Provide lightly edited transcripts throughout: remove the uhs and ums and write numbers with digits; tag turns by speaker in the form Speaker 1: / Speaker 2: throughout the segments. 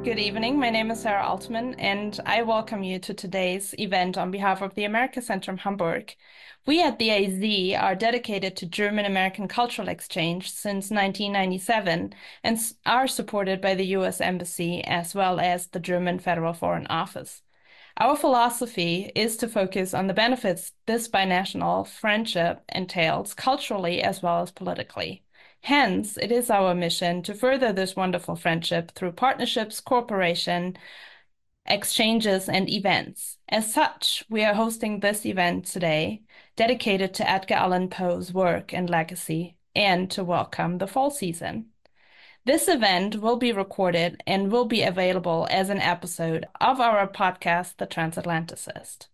Speaker 1: Good evening. My name is Sarah Altman, and I welcome you to today's event on behalf of the Amerika-Zentrum Hamburg. We at the AZ are dedicated to German-American cultural exchange since 1997 and are supported by the U.S. Embassy as well as the German Federal Foreign Office. Our philosophy is to focus on the benefits this binational friendship entails culturally as well as politically. Hence, it is our mission to further this wonderful friendship through partnerships, cooperation, exchanges, and events. As such, we are hosting this event today dedicated to Edgar Allan Poe's work and legacy and to welcome the fall season. This event will be recorded and will be available as an episode of our podcast, The Transatlanticist.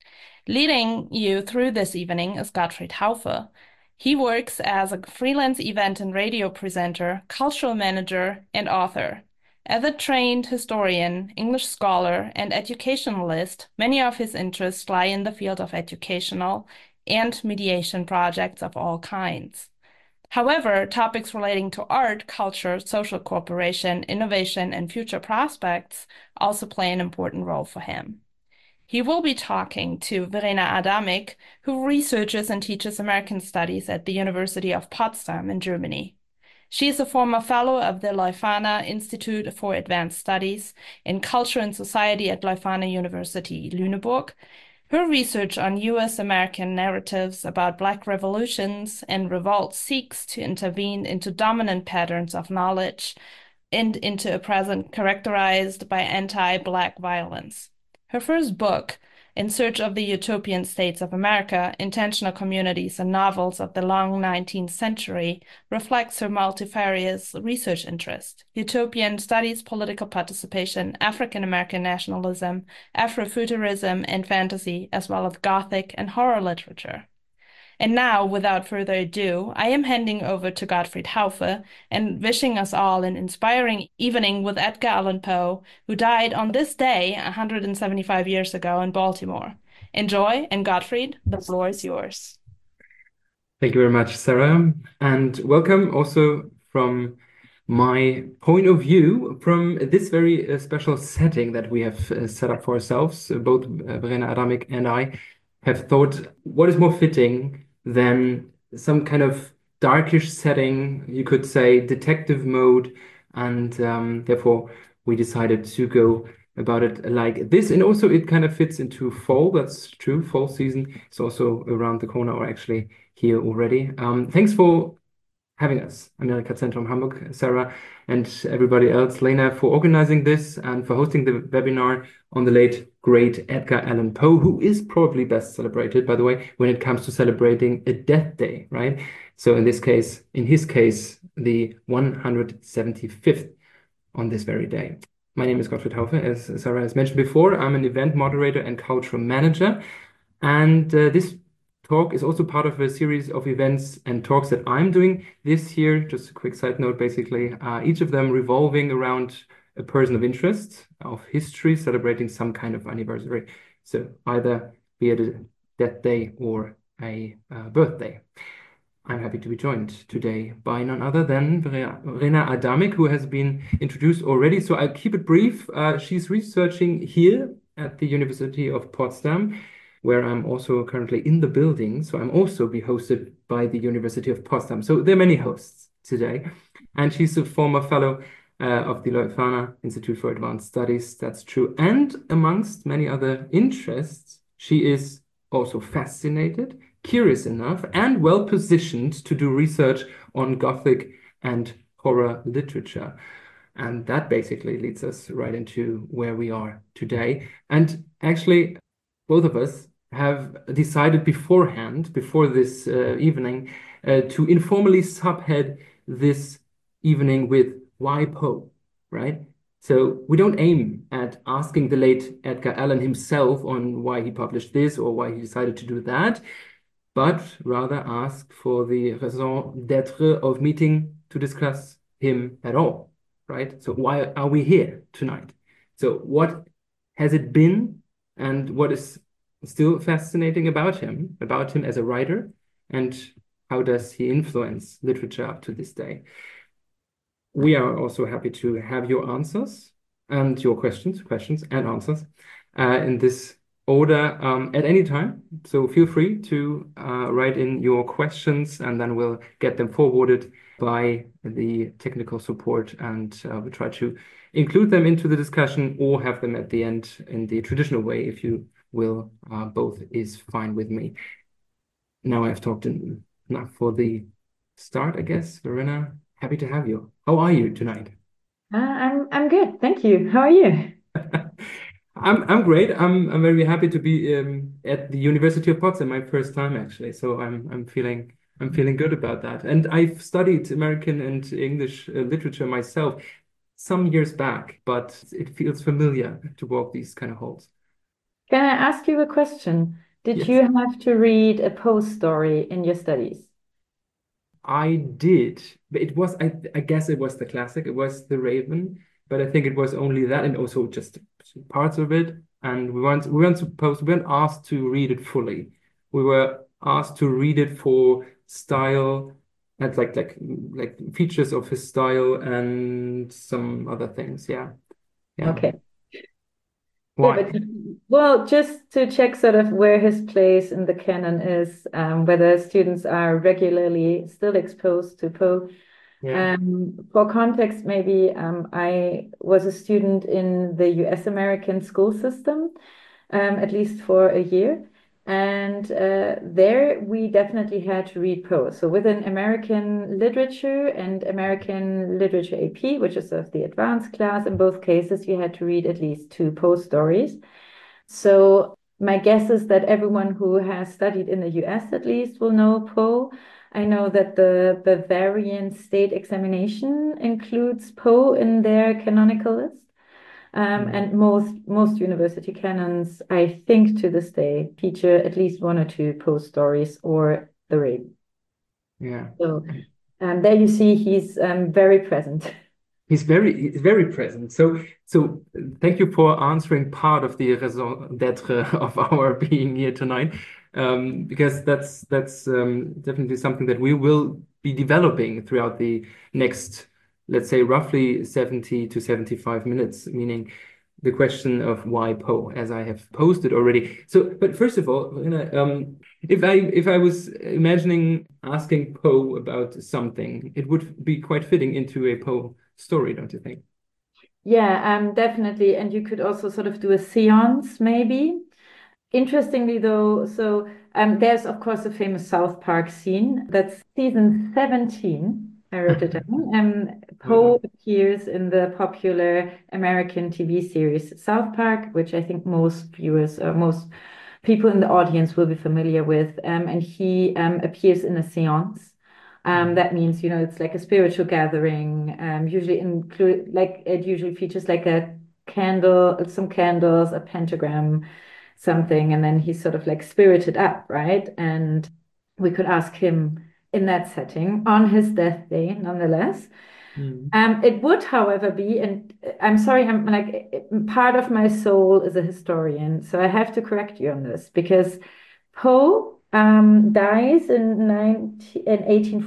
Speaker 1: Leading you through this evening is Gottfried Haufe. He works as a freelance event and radio presenter, cultural manager, and author. As a trained historian, English scholar, and educationalist, many of his interests lie in the field of educational and mediation projects of all kinds. However, topics relating to art, culture, social cooperation, innovation, and future prospects also play an important role for him. He will be talking to Verena Adamik, who researches and teaches American Studies at the University of Potsdam in Germany. She is a former fellow of the Leuphana Institute for Advanced Studies in Culture and Society at Leuphana University, Lüneburg. Her research on U.S. American narratives about Black revolutions and revolts seeks to intervene into dominant patterns of knowledge and into a present characterized by anti-Black violence. Her first book, In Search of the Utopian States of America, Intentional Communities and Novels of the Long 19th Century, reflects her multifarious research interest: utopian studies, political participation, African American nationalism, Afrofuturism, and fantasy, as well as Gothic and horror literature. And now, without further ado, I am handing over to Gottfried Haufe and wishing us all an inspiring evening with Edgar Allan Poe, who died on this day 175 years ago in Baltimore. Enjoy, and Gottfried, the floor is yours.
Speaker 2: Thank you very much, Sarah, and welcome also from my point of view from this very special setting that we have set up for ourselves. Both Verena Adamik and I have thought, what is more fitting than some kind of darkish setting, you could say detective mode, and therefore we decided to go about it like this. And also it kind of fits into fall. That's true. Fall season is also around the corner, or actually here already. Thanks for having us, Amerika-Zentrum Hamburg, Sarah, and everybody else, Lena, for organizing this and for hosting the webinar on the late, great Edgar Allan Poe, who is probably best celebrated, by the way, when it comes to celebrating a death day, right? So in his case, the 175th on this very day. My name is Gottfried Haufe. As Sarah has mentioned before, I'm an event moderator and cultural manager. And this talk is also part of a series of events and talks that I'm doing this year. Just a quick side note, basically, each of them revolving around a person of interest, of history, celebrating some kind of anniversary. So either be it a death day or a birthday. I'm happy to be joined today by none other than Verena Adamik, who has been introduced already. So I'll keep it brief. She's researching here at the University of Potsdam, where I'm also currently in the building. So I'm also be hosted by the University of Potsdam. So there are many hosts today. And she's a former fellow of the Leuphana Institute for Advanced Studies. That's true. And amongst many other interests, she is also fascinated, curious enough, and well positioned to do research on Gothic and horror literature. And that basically leads us right into where we are today. And actually, both of us have decided beforehand, before this evening, to informally subhead this evening with why Poe, right? So we don't aim at asking the late Edgar Allan himself on why he published this or why he decided to do that, but rather ask for the raison d'être of meeting to discuss him at all, right? So why are we here tonight? So what has it been, and what is still fascinating about him as a writer, and how does he influence literature up to this day? We are also happy to have your answers. and your questions and answers in this order at any time. So feel free to write in your questions, and then we'll get them forwarded by the technical support, and we'll try to include them into the discussion or have them at the end in the traditional way, if you will. Both is fine with me. Now I've talked enough for the start, I guess. Verena, happy to have you. How are you tonight?
Speaker 3: I'm good, thank you. How are you?
Speaker 2: I'm great. I'm very happy to be at the University of Potsdam, my first time actually. So I'm feeling good about that. And I've studied American and English literature myself some years back, but it feels familiar to walk these kind of halls.
Speaker 3: Can I ask you a question? Did
Speaker 2: Yes.
Speaker 3: you have to read a Poe story in your studies?
Speaker 2: I did, but I guess it was the classic. It was The Raven, but I think it was only that, and also just parts of it. And we weren't asked to read it fully. We were asked to read it for style and like features of his style and some other things. Yeah, yeah.
Speaker 3: Okay. Yeah,
Speaker 2: Why?
Speaker 3: but well, just to check sort of where his place in the canon is, whether students are regularly still exposed to Poe.
Speaker 2: Yeah.
Speaker 3: For context, maybe I was a student in the US American school system, at least for a year. And there we definitely had to read Poe. So within American literature and American literature AP, which is of the advanced class, in both cases, you had to read at least two Poe stories. So my guess is that everyone who has studied in the US at least will know Poe. I know that the Bavarian state examination includes Poe in their canonical list.
Speaker 2: Mm.
Speaker 3: And most university canons, I think to this day, feature at least one or two Poe stories or the Raven.
Speaker 2: Yeah.
Speaker 3: So there you see he's very present.
Speaker 2: He's very present. So thank you for answering part of the raison d'être of our being here tonight, because that's definitely something that we will be developing throughout the next, let's say, roughly 70 to 75 minutes, meaning the question of why Poe, as I have posted already. So, but first of all, if I was imagining asking Poe about something, it would be quite fitting into a Poe story, don't you think?
Speaker 3: Yeah, definitely. And you could also sort of do a seance, maybe. Interestingly, though, so there's of course a famous South Park scene. That's season 17. I wrote it down.
Speaker 2: Well
Speaker 3: Poe
Speaker 2: done.
Speaker 3: appears in the popular American TV series South Park, which I think most viewers or most people in the audience will be familiar with. And he appears in a seance.
Speaker 2: Mhm.
Speaker 3: That means, it's like a spiritual gathering, usually include like it usually features like a candle, some candles, a pentagram, something, and then he's sort of like spirited up, right? And we could ask him in that setting on his death day, nonetheless.
Speaker 2: Mhm.
Speaker 3: It would, however, be, and I'm sorry, I'm like part of my soul is a historian, so I have to correct you on this because Poe dies in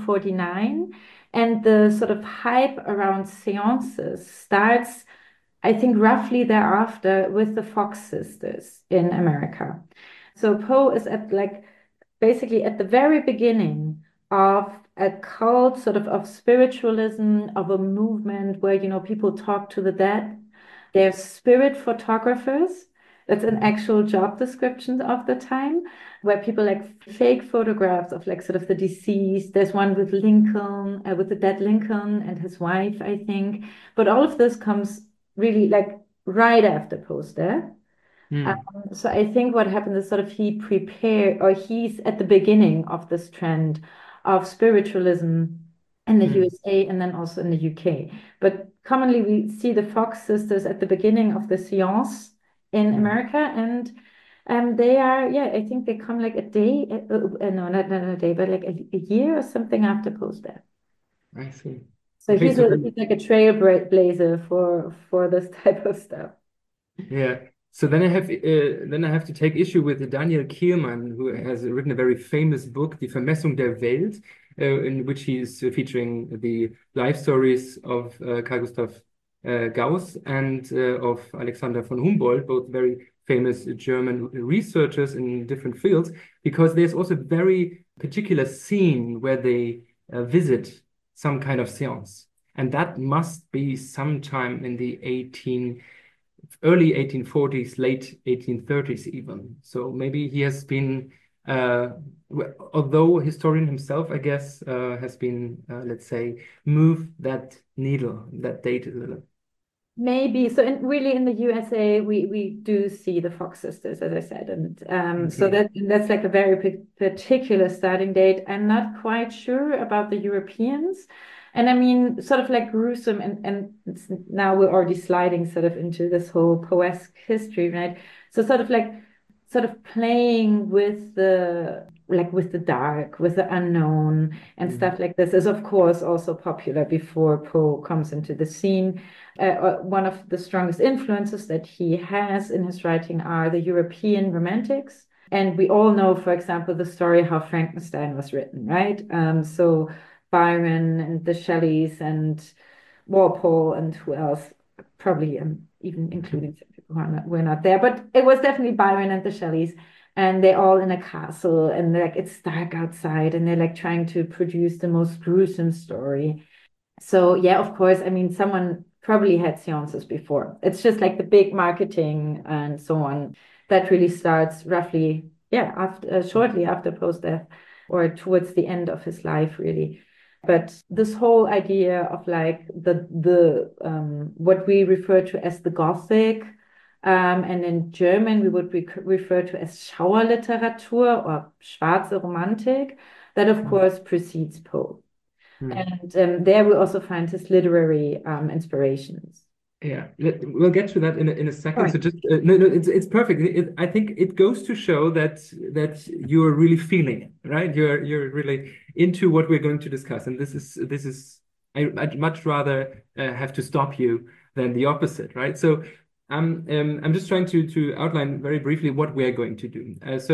Speaker 3: 1849, and the sort of hype around seances starts, I think, roughly thereafter with the Fox sisters in America. So Poe is at like basically at the very beginning of a cult sort of spiritualism, of a movement where, people talk to the dead. There's spirit photographers. That's an actual job description of the time, where people like fake photographs of like sort of the deceased. There's one with Lincoln, with the dead Lincoln and his wife, I think. But all of this comes really like right after Poe's death.
Speaker 2: Mhm.
Speaker 3: So I think what happened is sort of he prepared, or he's at the beginning of this trend of spiritualism in the
Speaker 2: Mhm.
Speaker 3: USA and then also in the UK. But commonly we see the Fox sisters at the beginning of the seance in
Speaker 2: Mhm.
Speaker 3: America, and they are, yeah, I think they come like a day, no, not a day, but like a year or something after Poe's death.
Speaker 2: I see.
Speaker 3: So
Speaker 2: Okay,
Speaker 3: he's
Speaker 2: so
Speaker 3: a
Speaker 2: then
Speaker 3: he's like a trailblazer for this type of stuff.
Speaker 2: yeah. So then I have to take issue with Daniel Kehlmann, who has written a very famous book, Die Vermessung der Welt, in which he is featuring the life stories of Carl Gustav Gauss and of Alexander von Humboldt, both very famous German researchers in different fields, because there's also a very particular scene where they visit some kind of seance. And that must be sometime in the early 1840s, late 1830s even. So maybe he has been, although a historian himself, I guess, has been, let's say, moved that needle, that date a little.
Speaker 3: Maybe. So really in the USA, we do see the Fox sisters, as I said. And so that's like a very particular starting date. I'm not quite sure about the Europeans. And I mean, sort of like gruesome, and now we're already sliding sort of into this whole Poesque history, right? So sort of playing with the dark, with the unknown and stuff like this is of course also popular before Poe comes into the scene. One of the strongest influences that he has in his writing are the European romantics. And we all know, for example, the story how Frankenstein was written, right? So Byron and the Shelleys and Walpole and who else, probably even including some people who were not there, but it was definitely Byron and the Shelleys. And they're all in a castle and like it's dark outside and they're like trying to produce the most gruesome story. So yeah, of course, I mean, someone probably had seances before. It's just like the big marketing and so on that really starts roughly, yeah, after shortly after Poe's death or towards the end of his life, really. But this whole idea of like the what we refer to as the Gothic, and in German we would refer to as Schauerliteratur or Schwarze Romantik, that of course precedes Poe. And there we also find his literary inspirations.
Speaker 2: Yeah, we'll get to that in a second.
Speaker 3: Right.
Speaker 2: So just no, it's perfect. I think it goes to show that you're really feeling it, right? You're really into what we're going to discuss, and this is I'd much rather have to stop you than the opposite, right? So I'm just trying to outline very briefly what we're going to do.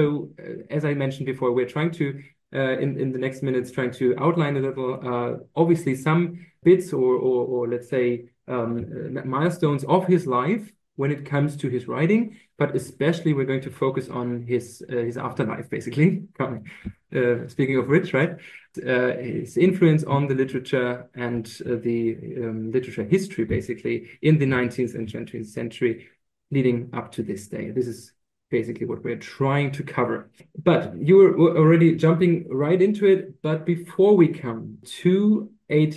Speaker 2: As I mentioned before, we're trying to in the next minutes trying to outline a little, obviously some bits or let's say milestones of his life when it comes to his writing, but especially we're going to focus on his afterlife, basically. Speaking of which, right? His influence on the literature and the literature history, basically, in the 19th and 20th century, leading up to this day. This is basically what we're trying to cover. But you were already jumping right into it. But before we come to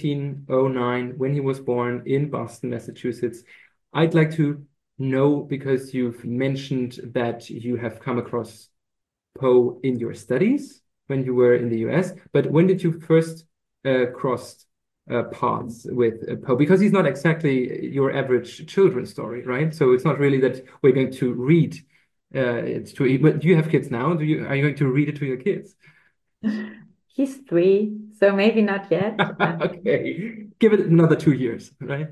Speaker 2: 1809, when he was born in Boston, Massachusetts, I'd like to know, because you've mentioned that you have come across Poe in your studies when you were in the US, but when did you first cross paths with Poe? Because he's not exactly your average children's story, right? So it's not really that we're going to read but do you have kids now? Are you going to read it to your kids?
Speaker 3: He's 3, so maybe not yet.
Speaker 2: Okay, give it another 2 years, right?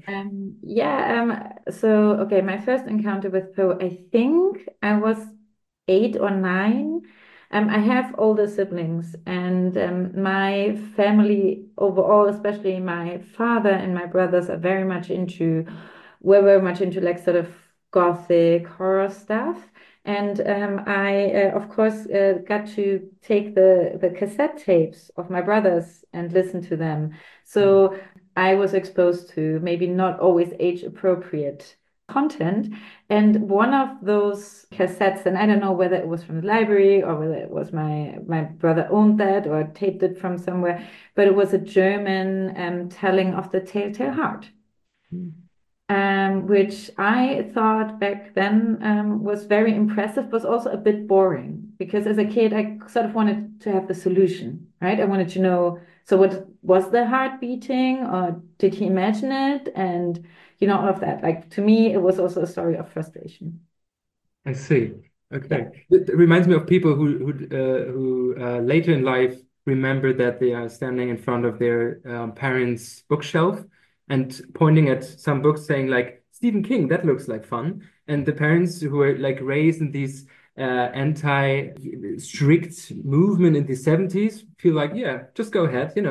Speaker 3: So okay, my first encounter with Poe, I think I was 8 or 9. I have older siblings, and my family overall, especially my father and my brothers, were very much into like sort of Gothic horror stuff. And I, of course, got to take the cassette tapes of my brothers and listen to them. So I was exposed to maybe not always age appropriate content. And one of those cassettes, and I don't know whether it was from the library or whether it was my brother owned that or taped it from somewhere, but it was a German telling of the Telltale Heart. Which I thought back then was very impressive, but also a bit boring, because as a kid, I sort of wanted to have the solution, right? I wanted to know, so what was the heart beating, or did he imagine it? And, all of that. Like, to me, it was also a story of frustration.
Speaker 2: I see. Okay. Yeah. It reminds me of people who later in life remember that they are standing in front of their parents' bookshelf and pointing at some books saying like, Stephen King, that looks like fun. And the parents who were like raised in these anti-strict movement in the 70s feel like, yeah, just go ahead,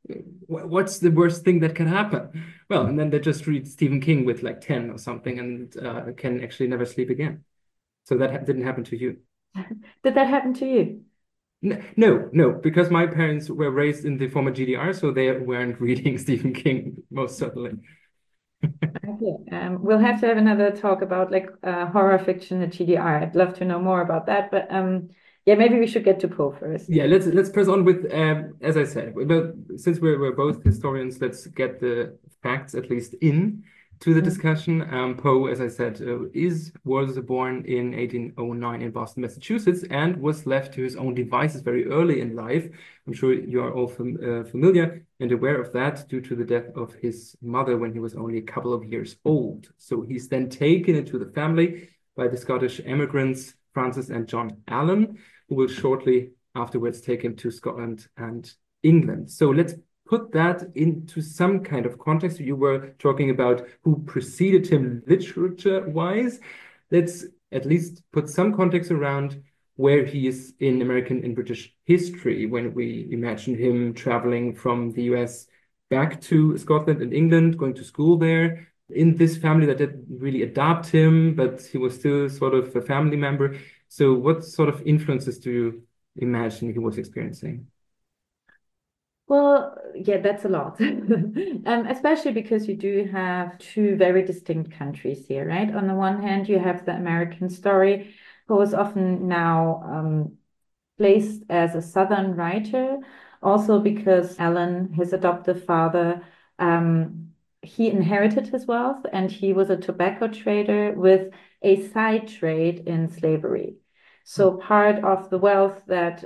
Speaker 2: what's the worst thing that can happen? Well, and then they just read Stephen King with like 10 or something and can actually never sleep again. So that didn't happen to you.
Speaker 3: Did that happen to you?
Speaker 2: No, because my parents were raised in the former GDR, so they weren't reading Stephen King, most certainly.
Speaker 3: Okay. We'll have to have another talk about like horror fiction at GDR. I'd love to know more about that, but yeah, maybe we should get to Poe first.
Speaker 2: Yeah, let's press on with as I said, but since we're both historians, let's get the facts at least in to the discussion. Poe, as I said, was born in 1809 in Boston, Massachusetts, and was left to his own devices very early in life. I'm sure you are all familiar and aware of that due to the death of his mother when he was only a couple of years old. So he's then taken into the family by the Scottish immigrants, Francis and John Allen, who will shortly afterwards take him to Scotland and England. So let's put that into some kind of context. You were talking about who preceded him literature-wise. Let's at least put some context around where he is in American and British history when we imagine him traveling from the US back to Scotland and England, going to school there, in this family that didn't really adopt him, but he was still sort of a family member. So what sort of influences do you imagine he was experiencing?
Speaker 3: Well, yeah, that's a lot. Especially because you do have two very distinct countries here, right? On the one hand, you have the American story, who is often now placed as a Southern writer, also because Alan, his adoptive father, he inherited his wealth and he was a tobacco trader with a side trade in slavery. So part of the wealth that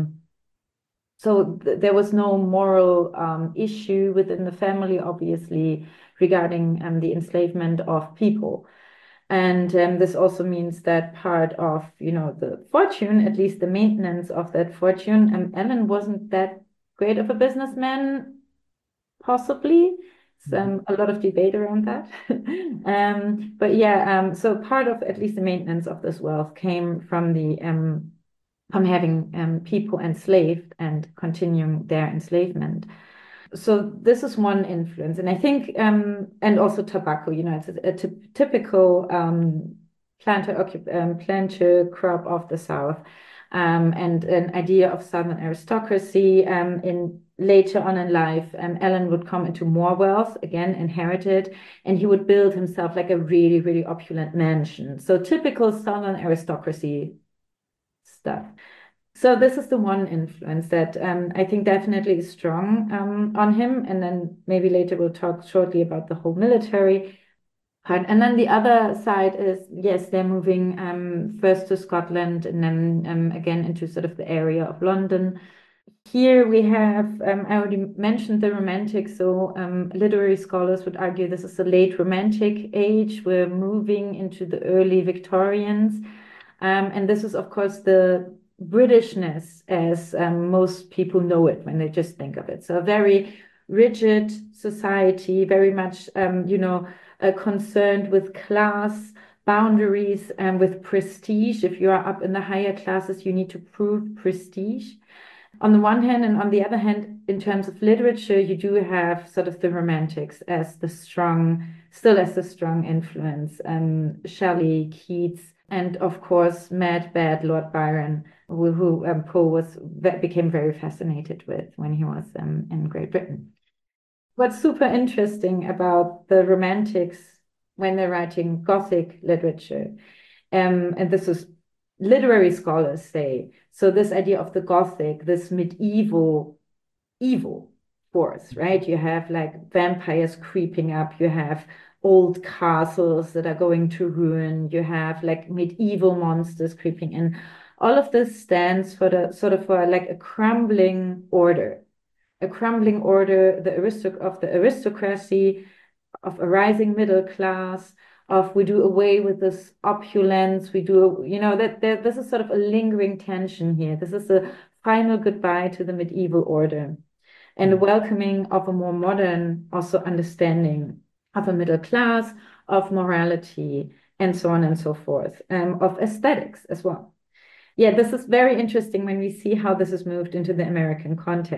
Speaker 3: there was no moral issue within the family, obviously, regarding the enslavement of people. And this also means that part of, the fortune, at least the maintenance of that fortune, Alan wasn't that great of a businessman, possibly. A lot of debate around that. But yeah, so part of at least the maintenance of this wealth came from from having people enslaved and continuing their enslavement. So this is one influence, and I think, and also tobacco. It's a typical planter crop of the South, and an idea of Southern aristocracy. In later on in life, Alan would come into more wealth, again inherited, and he would build himself like a really, really opulent mansion. So typical Southern aristocracy stuff. So this is the one influence that I think definitely is strong on him. And then maybe later we'll talk shortly about the whole military part. And then the other side is, yes, they're moving first to Scotland and then again into sort of the area of London. Here we have, I already mentioned the Romantics, so literary scholars would argue this is the late Romantic age. We're moving into the early Victorians. And this is, of course, the Britishness as most people know it when they just think of it. So a very rigid society, very much, concerned with class boundaries and with prestige. If you are up in the higher classes, you need to prove prestige on the one hand, and on the other hand, in terms of literature, you do have sort of the Romantics as the strong influence. Shelley, Keats, and of course, mad, bad Lord Byron, who Poe became very fascinated with when he was in Great Britain. What's super interesting about the Romantics when they're writing Gothic literature, and this is literary scholars say, so this idea of the Gothic, this medieval evil force, right? You have like vampires creeping up, you have old castles that are going to ruin, you have like medieval monsters creeping in. All of this stands for like a crumbling order. A crumbling order, of the aristocracy, of a rising middle class, of we do away with this opulence, we do, this is sort of a lingering tension here. This is a final goodbye to the medieval order and a welcoming of a more modern also understanding of a middle class, of morality, and so on and so forth, of aesthetics as well. Yeah, this is very interesting when we see how this is moved into the American context.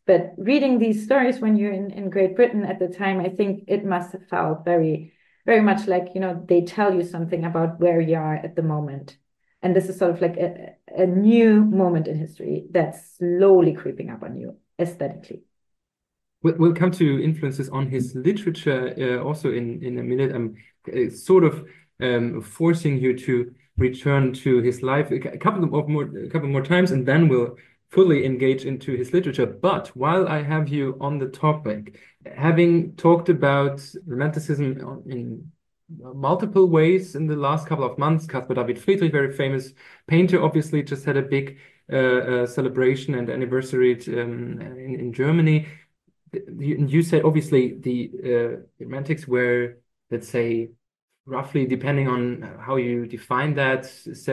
Speaker 3: But reading these stories when you're in Great Britain at the time, I think it must have felt very, very much like, they tell you something about where you are at the moment. And this is sort of like a new moment in history that's slowly creeping up on you aesthetically.
Speaker 2: We'll come to influences on his literature also in a minute. I'm sort of forcing you to return to his life a couple more times, and then we'll fully engage into his literature. But while I have you on the topic, having talked about Romanticism in multiple ways in the last couple of months, Caspar David Friedrich, very famous painter, obviously just had a big celebration and anniversary in Germany. You said obviously the Romantics were, let's say, roughly, depending on how you define that,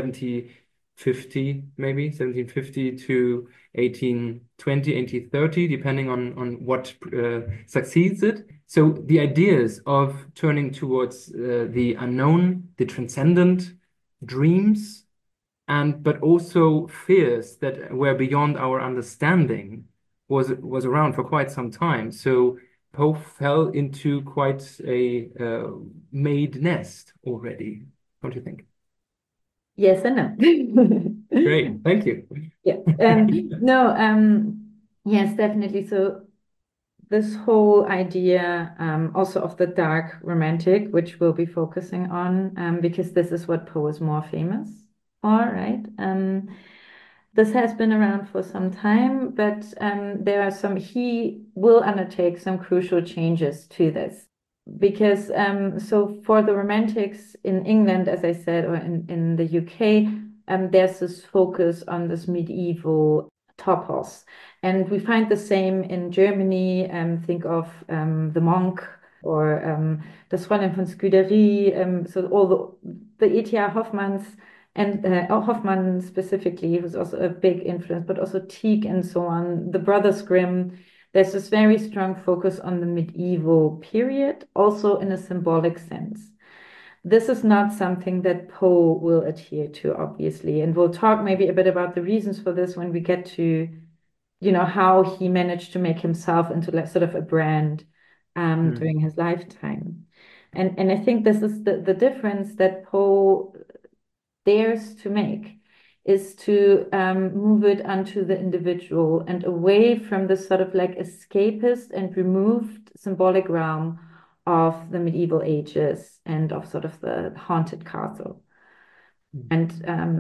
Speaker 2: 1750 maybe, 1750 to 1820, 1830, depending on what succeeds it. So the ideas of turning towards the unknown, the transcendent, dreams, but also fears that were beyond our understanding was around for quite some time. So Poe fell into quite a made nest already, don't you think?
Speaker 3: Yes and no.
Speaker 2: Great, thank you.
Speaker 3: Yeah. No, yes, definitely. So this whole idea also of the dark romantic, which we'll be focusing on, because this is what Poe is more famous for, right? This has been around for some time, but he will undertake some crucial changes to this. Because so for the Romantics in England, as I said, or in the UK, there's this focus on this medieval topos. And we find the same in Germany. Think of the Monk or das Fräulein von Scudéry. So all the E.T.A. Hoffmanns, and Hoffmann specifically, who's also a big influence, but also Tieck and so on, the Brothers Grimm. There's this very strong focus on the medieval period, also in a symbolic sense. This is not something that Poe will adhere to, obviously, and we'll talk maybe a bit about the reasons for this when we get to, how he managed to make himself into like sort of a brand during his lifetime. And I think this is the difference that Poe dares to make, is to move it onto the individual and away from this sort of like escapist and removed symbolic realm of the medieval ages and of sort of the haunted castle. And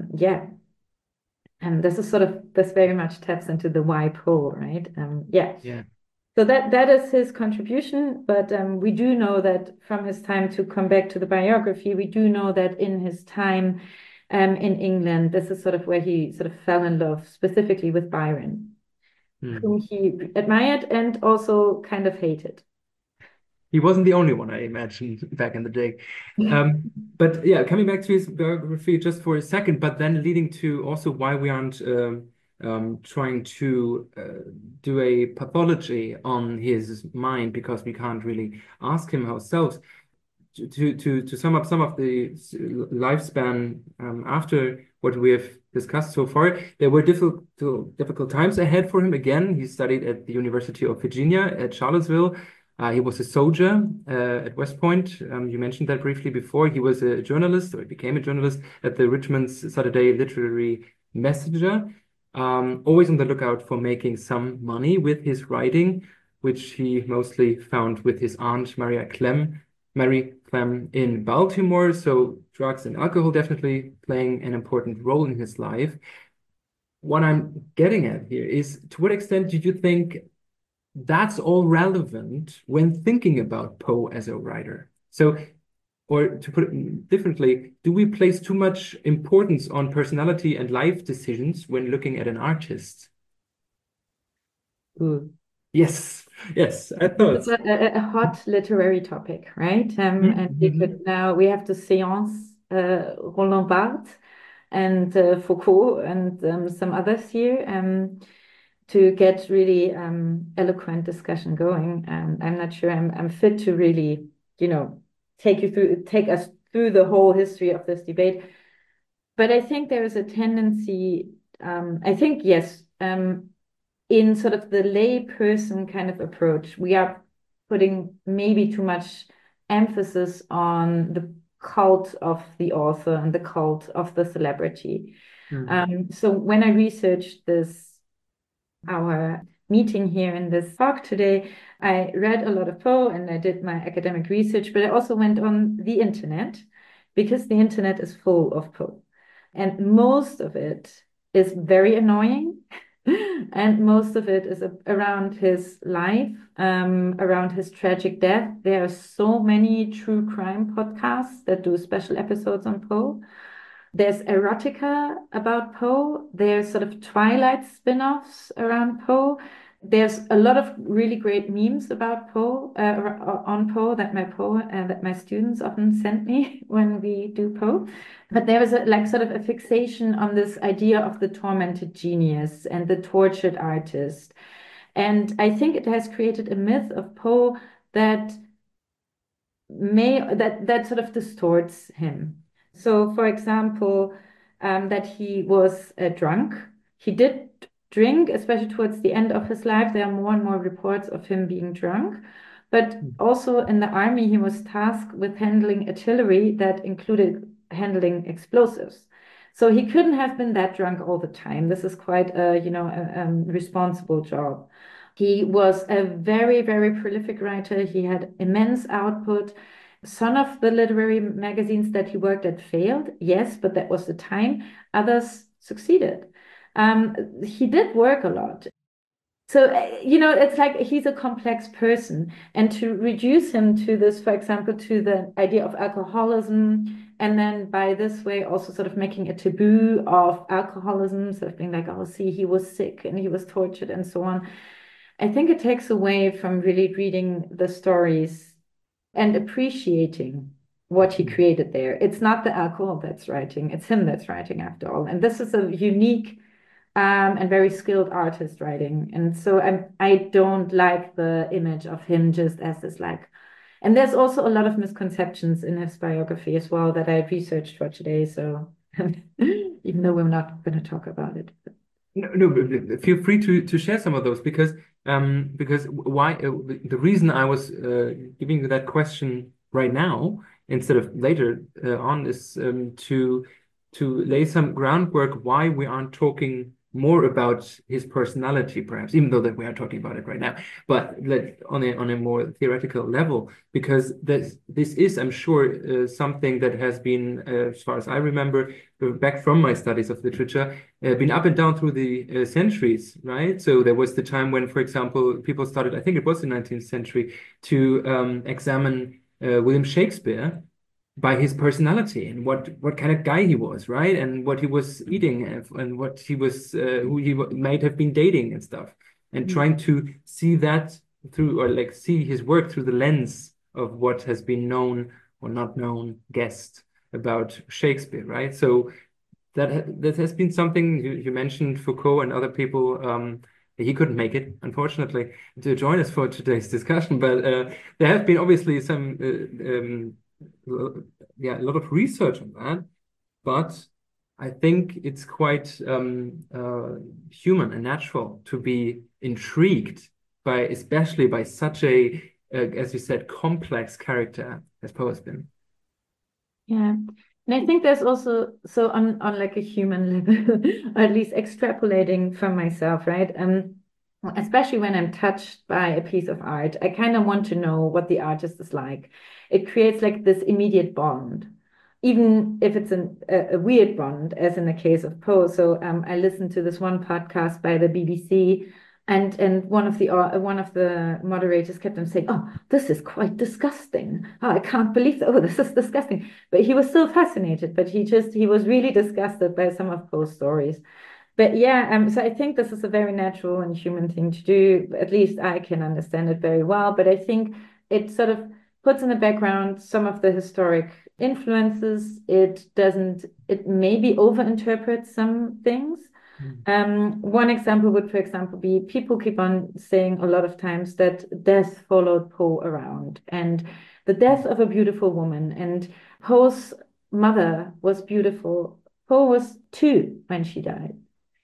Speaker 3: and this is sort of, this very much taps into the why Poe, right?
Speaker 2: Yeah.
Speaker 3: So that is his contribution, but we do know that from his time, to come back to the biography, we do know that in his time in England, this is sort of where he sort of fell in love, specifically with Byron, whom he admired and also kind of hated.
Speaker 2: He wasn't the only one, I imagine, back in the day. But yeah, coming back to his biography just for a second, but then leading to also why we aren't trying to do a pathology on his mind, because we can't really ask him ourselves. To sum up some of the lifespan after what we have discussed so far, there were difficult times ahead for him. Again, he studied at the University of Virginia at Charlottesville. He was a soldier at West Point. You mentioned that briefly before. He was a journalist, or he became a journalist at the Richmond Saturday Literary Messenger. Always on the lookout for making some money with his writing, which he mostly found with his aunt, Mary Clem in Baltimore. So drugs and alcohol definitely playing an important role in his life. What I'm getting at here is, to what extent did you think that's all relevant when thinking about Poe as a writer? So, or to put it differently, do we place too much importance on personality and life decisions when looking at an artist?
Speaker 3: Ooh.
Speaker 2: Yes, I thought.
Speaker 3: It's a hot literary topic, right? And we have to seance Roland Barthes and Foucault and some others here to get really eloquent discussion going. I'm not sure I'm fit to really, take us through the whole history of this debate. But I think there is a tendency, I think, yes, in sort of the lay person kind of approach, we are putting maybe too much emphasis on the cult of the author and the cult of the celebrity. So when I researched our meeting here in this talk today, I read a lot of Poe and I did my academic research, but I also went on the internet because the internet is full of Poe. And most of it is very annoying. And most of it is around his life, around his tragic death. There are so many true crime podcasts that do special episodes on Poe. There's erotica about Poe. There's sort of Twilight spin-offs around Poe. There's a lot of really great memes about Poe, on Poe that my students often send me when we do Poe. But there was sort of a fixation on this idea of the tormented genius and the tortured artist. And I think it has created a myth of Poe that sort of distorts him. So, for example, that he was drunk. He did drink, especially towards the end of his life. There are more and more reports of him being drunk. But also in the army, he was tasked with handling artillery that included handling explosives. So he couldn't have been that drunk all the time. This is quite a responsible job. He was a very, very prolific writer. He had immense output. Some of the literary magazines that he worked at failed, yes, but that was the time. Others succeeded. He did work a lot. So, it's like he's a complex person. And to reduce him to this, for example, to the idea of alcoholism, and then by this way also sort of making a taboo of alcoholism, sort of being like, oh, see, he was sick and he was tortured and so on. I think it takes away from really reading the stories and appreciating what he created there. It's not the alcohol that's writing, it's him that's writing after all. And this is a unique and very skilled artist writing. And so I don't like the image of him just as this and there's also a lot of misconceptions in his biography as well that I researched for today. So even though we're not going to talk about it.
Speaker 2: No, feel free to share some of those because why the reason I was giving you that question right now instead of later on is to lay some groundwork why we aren't talking more about his personality, perhaps, even though that we are talking about it right now, but on a more theoretical level, because this is, I'm sure, something that has been, as far as I remember, back from my studies of literature, been up and down through the centuries, right? So there was the time when, for example, people started, I think it was the 19th century, to examine William Shakespeare by his personality and what kind of guy he was, right? And what he was eating and what he was, who he might have been dating and stuff. And trying to see that through, or see his work through the lens of what has been known or not known, guessed about Shakespeare, right? So that has been something you mentioned Foucault and other people. He couldn't make it, unfortunately, to join us for today's discussion, but there have been obviously some a lot of research on that, but I think it's quite human and natural to be intrigued especially by such a, as you said, complex character as Poe has been.
Speaker 3: Yeah. And I think there's also, so on like a human level, or at least extrapolating from myself, right? Especially when I'm touched by a piece of art, I kind of want to know what the artist is like. It creates like this immediate bond, even if it's a weird bond, as in the case of Poe. So I listened to this one podcast by the BBC, and one of the moderators kept on saying, "Oh, this is quite disgusting. Oh, I can't believe that. Oh, this is disgusting." But he was still fascinated. But he was really disgusted by some of Poe's stories. But yeah, so I think this is a very natural and human thing to do. At least I can understand it very well. But I think it sort of puts in the background some of the historic influences. It maybe overinterprets some things. One example would, for example, be people keep on saying a lot of times that death followed Poe around and the death of a beautiful woman. And Poe's mother was beautiful. Poe was 2 when she died.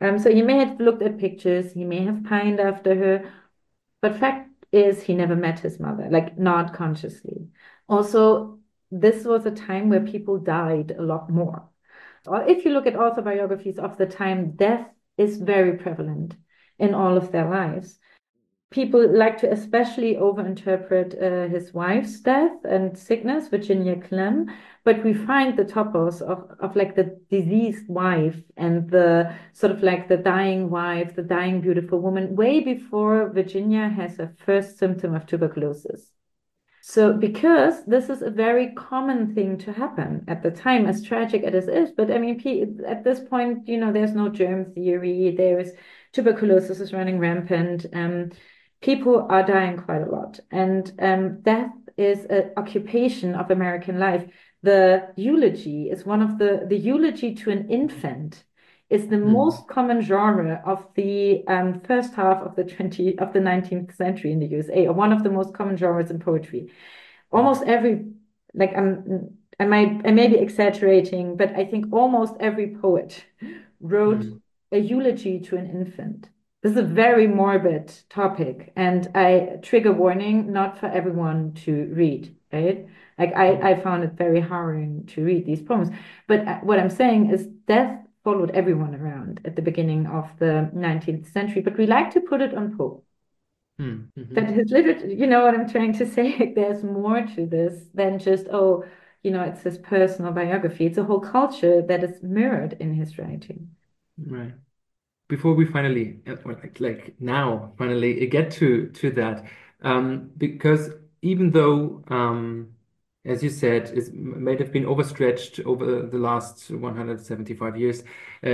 Speaker 3: So he may have looked at pictures, he may have pined after her, but fact is he never met his mother, like not consciously. Also, this was a time where people died a lot more. Or if you look at autobiographies of the time, death is very prevalent in all of their lives. People like to especially overinterpret his wife's death and sickness, Virginia Clem, but we find the topos of like the diseased wife and the sort of like the dying wife, the dying beautiful woman, way before Virginia has her first symptom of tuberculosis. So, because this is a very common thing to happen at the time, as tragic as it is, but I mean, at this point, there's no germ theory, there's tuberculosis is running rampant. People are dying quite a lot, and death is an occupation of American life. The eulogy is one of the eulogy to an infant is the most common genre of the first half of the 19th century in the USA, or one of the most common genres in poetry. Almost every, like I may be exaggerating, but I think almost every poet wrote a eulogy to an infant. This is a very morbid topic, and trigger warning, not for everyone to read, right? Like I found it very harrowing to read these poems. But what I'm saying is death followed everyone around at the beginning of the 19th century, but we like to put it on Poe. That his literature, you know what I'm trying to say? There's more to this than just, it's his personal biography. It's a whole culture that is mirrored in his writing.
Speaker 2: Right. Before we finally, like now, finally get to that, because even though, as you said, it might have been overstretched over the last 175 years,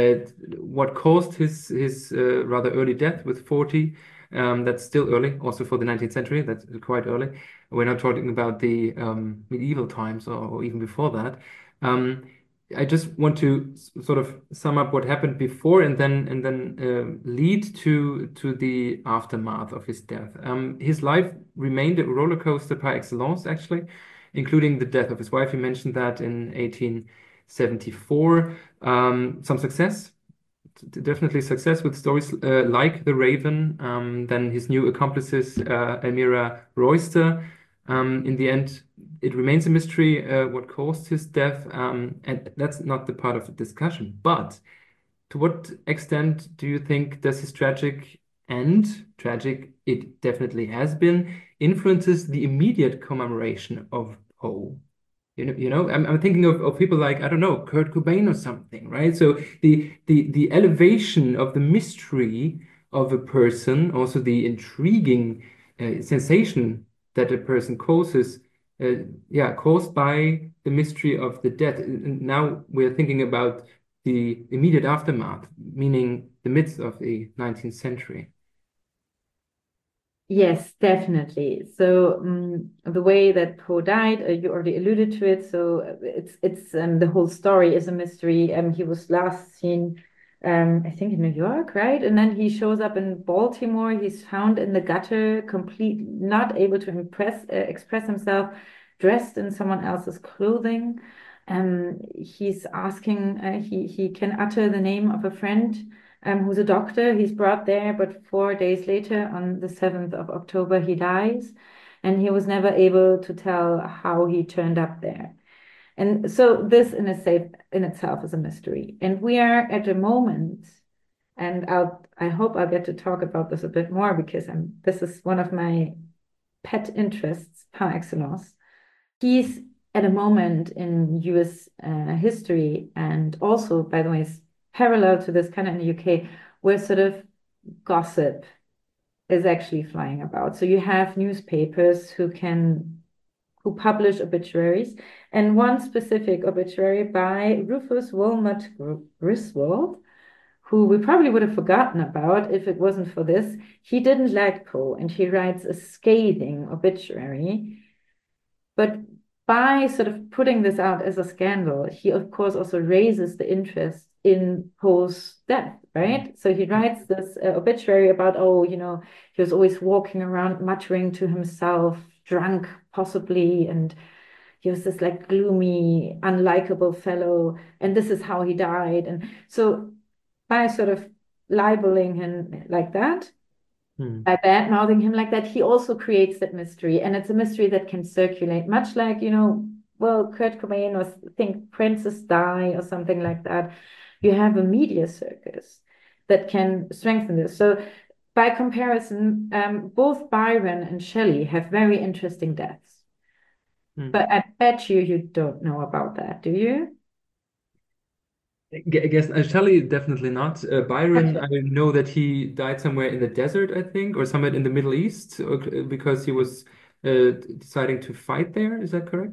Speaker 2: what caused his rather early death with 40, that's still early, also for the 19th century, that's quite early. We're not talking about the medieval times or even before that. I just want to sort of sum up what happened before and then lead to the aftermath of his death. His life remained a roller coaster par excellence, actually, including the death of his wife. You mentioned that in 1874. Some success, definitely success with stories like The Raven. Then his new accomplices, Elmira Royster. In the end, it remains a mystery what caused his death, and that's not the part of the discussion. But to what extent do you think does his tragic end, tragic it definitely has been, influences the immediate commemoration of Poe? I'm thinking of people like, I don't know, Kurt Cobain or something, right? So the elevation of the mystery of a person, also the intriguing sensation that a person causes, caused by the mystery of the death. And now we're thinking about the immediate aftermath, meaning the midst of the 19th century.
Speaker 3: Yes, definitely. So the way that Poe died, you already alluded to it. So it's the whole story is a mystery. He was last seen, I think, in New York, right? And then he shows up in Baltimore. He's found in the gutter, complete, not able to express himself, dressed in someone else's clothing. He's asking, he can utter the name of a friend who's a doctor. He's brought there, but 4 days later, on the 7th of October, he dies, and he was never able to tell how he turned up there. And so this in itself is a mystery. And we are at a moment, and I hope I'll get to talk about this a bit more because this is one of my pet interests par excellence. He's at a moment in US history, and also, by the way, parallel to this kind of in the UK, where sort of gossip is actually flying about. So you have newspapers who publish obituaries, and one specific obituary by Rufus Wilmot Griswold, who we probably would have forgotten about if it wasn't for this. He didn't like Poe, and he writes a scathing obituary. But by sort of putting this out as a scandal, he of course also raises the interest in Poe's death, right? So he writes this obituary about, he was always walking around muttering to himself, drunk possibly, and he was this like gloomy, unlikable fellow, and this is how he died. And so by sort of libeling him like that,
Speaker 2: Hmm.
Speaker 3: by bad mouthing him like that, he also creates that mystery. And it's a mystery that can circulate, much like, well, Kurt Cobain or think Princess Di or something like that. You have a media circus that can strengthen this. So by comparison, both Byron and Shelley have very interesting deaths.
Speaker 2: Hmm.
Speaker 3: But I bet you don't know about that, do you?
Speaker 2: I guess Shelley definitely not. Byron,
Speaker 3: Okay.
Speaker 2: I know that he died somewhere in the desert, I think, or somewhere in the Middle East, because he was deciding to fight there. Is that correct?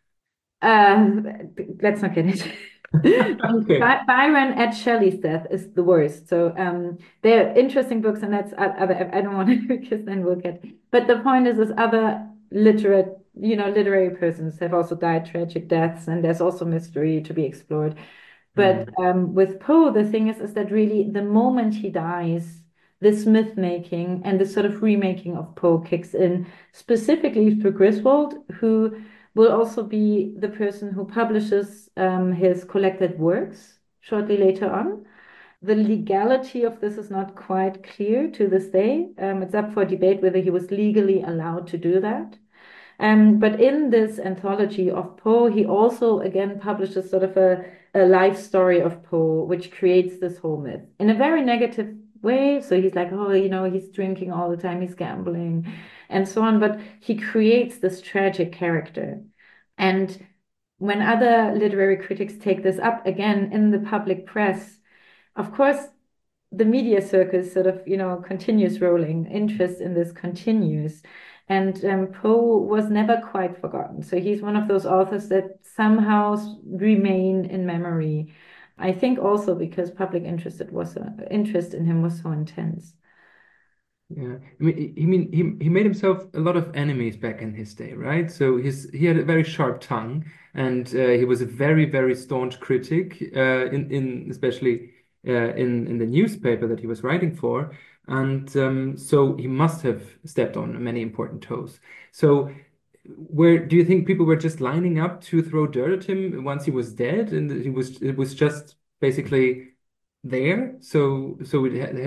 Speaker 3: Uh, let's not get it.
Speaker 2: Okay.
Speaker 3: Byron at Shelley's death is the worst. So they're interesting books, and that's other. I don't want to because then we'll get. But the point is other literary persons have also died tragic deaths, and there's also mystery to be explored. But
Speaker 2: Hmm.
Speaker 3: with Poe, the thing is that really the moment he dies, this myth making and this sort of remaking of Poe kicks in, specifically for Griswold, who will also be the person who publishes his collected works shortly later on. The legality of this is not quite clear to this day. It's up for debate whether he was legally allowed to do that. But in this anthology of Poe, he also again publishes sort of a life story of Poe, which creates this whole myth in a very negative way. So he's like, oh, he's drinking all the time, he's gambling, and so on. But he creates this tragic character. And when other literary critics take this up again in the public press, of course, the media circus sort of, continues rolling. Interest in this continues. And Poe was never quite forgotten. So he's one of those authors that somehow remain in memory. I think also because public interest in him was so intense.
Speaker 2: Yeah, he made himself a lot of enemies back in his day, right? So he had a very sharp tongue, and he was a very staunch critic, in especially in the newspaper that he was writing for, and so he must have stepped on many important toes. So, where do you think people were just lining up to throw dirt at him once he was dead, and it was just basically there? So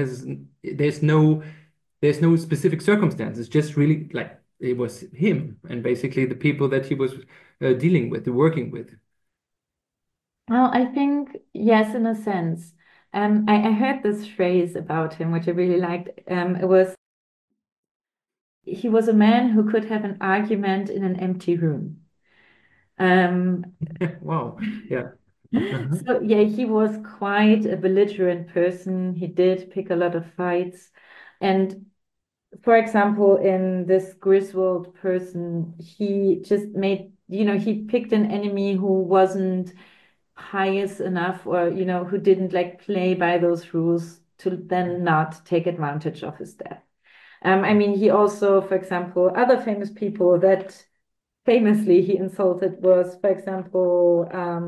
Speaker 2: there's no specific circumstance. It's just really like it was him and basically the people that he was dealing with, working with.
Speaker 3: Well, I think, yes, in a sense. I heard this phrase about him, which I really liked. It was, he was a man who could have an argument in an empty room. Um,
Speaker 2: Wow. Yeah. Uh-huh.
Speaker 3: so yeah, he was quite a belligerent person. He did pick a lot of fights. And for example, in this Griswold person, he just he picked an enemy who wasn't pious enough or, who didn't like play by those rules to then not take advantage of his death. I mean, he also, for example, other famous people that famously he insulted was, for example,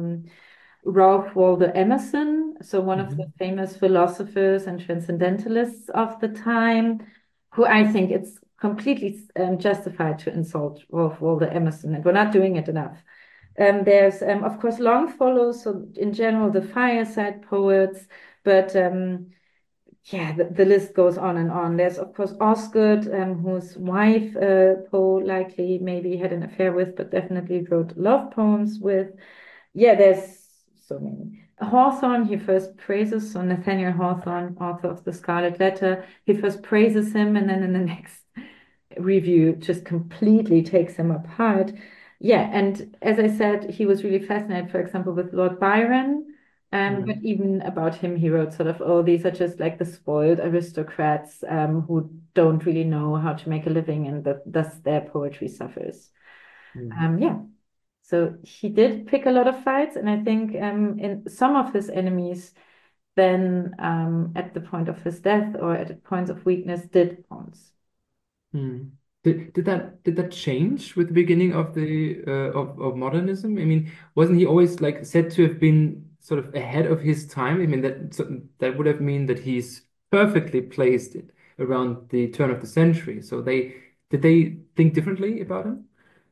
Speaker 3: Ralph Waldo Emerson, so one of the
Speaker 2: Mhm.
Speaker 3: famous philosophers and transcendentalists of the time, who I think it's completely justified to insult Ralph Waldo Emerson, and we're not doing it enough. There's, of course, Longfellow, so in general, the fireside poets, but yeah, the list goes on and on. There's, of course, Osgood, whose wife Poe likely maybe had an affair with, but definitely wrote love poems with. Yeah, there's so many. Hawthorne, he first praises, so Nathaniel Hawthorne, author of The Scarlet Letter, he first praises him and then in the next review just completely takes him apart. Yeah, and as I said, he was really fascinated, for example, with Lord Byron. But
Speaker 2: Mm.
Speaker 3: even about him, he wrote sort of, oh, these are just like the spoiled aristocrats who don't really know how to make a living, and thus their poetry suffers.
Speaker 2: Mm.
Speaker 3: Yeah. So he did pick a lot of fights, and I think in some of his enemies, then at the point of his death or at points of weakness, did pounce.
Speaker 2: Mm. Did that change with the beginning of the of modernism? I mean, wasn't he always like said to have been sort of ahead of his time? I mean, that would have mean that he's perfectly placed around the turn of the century. So they think differently about him?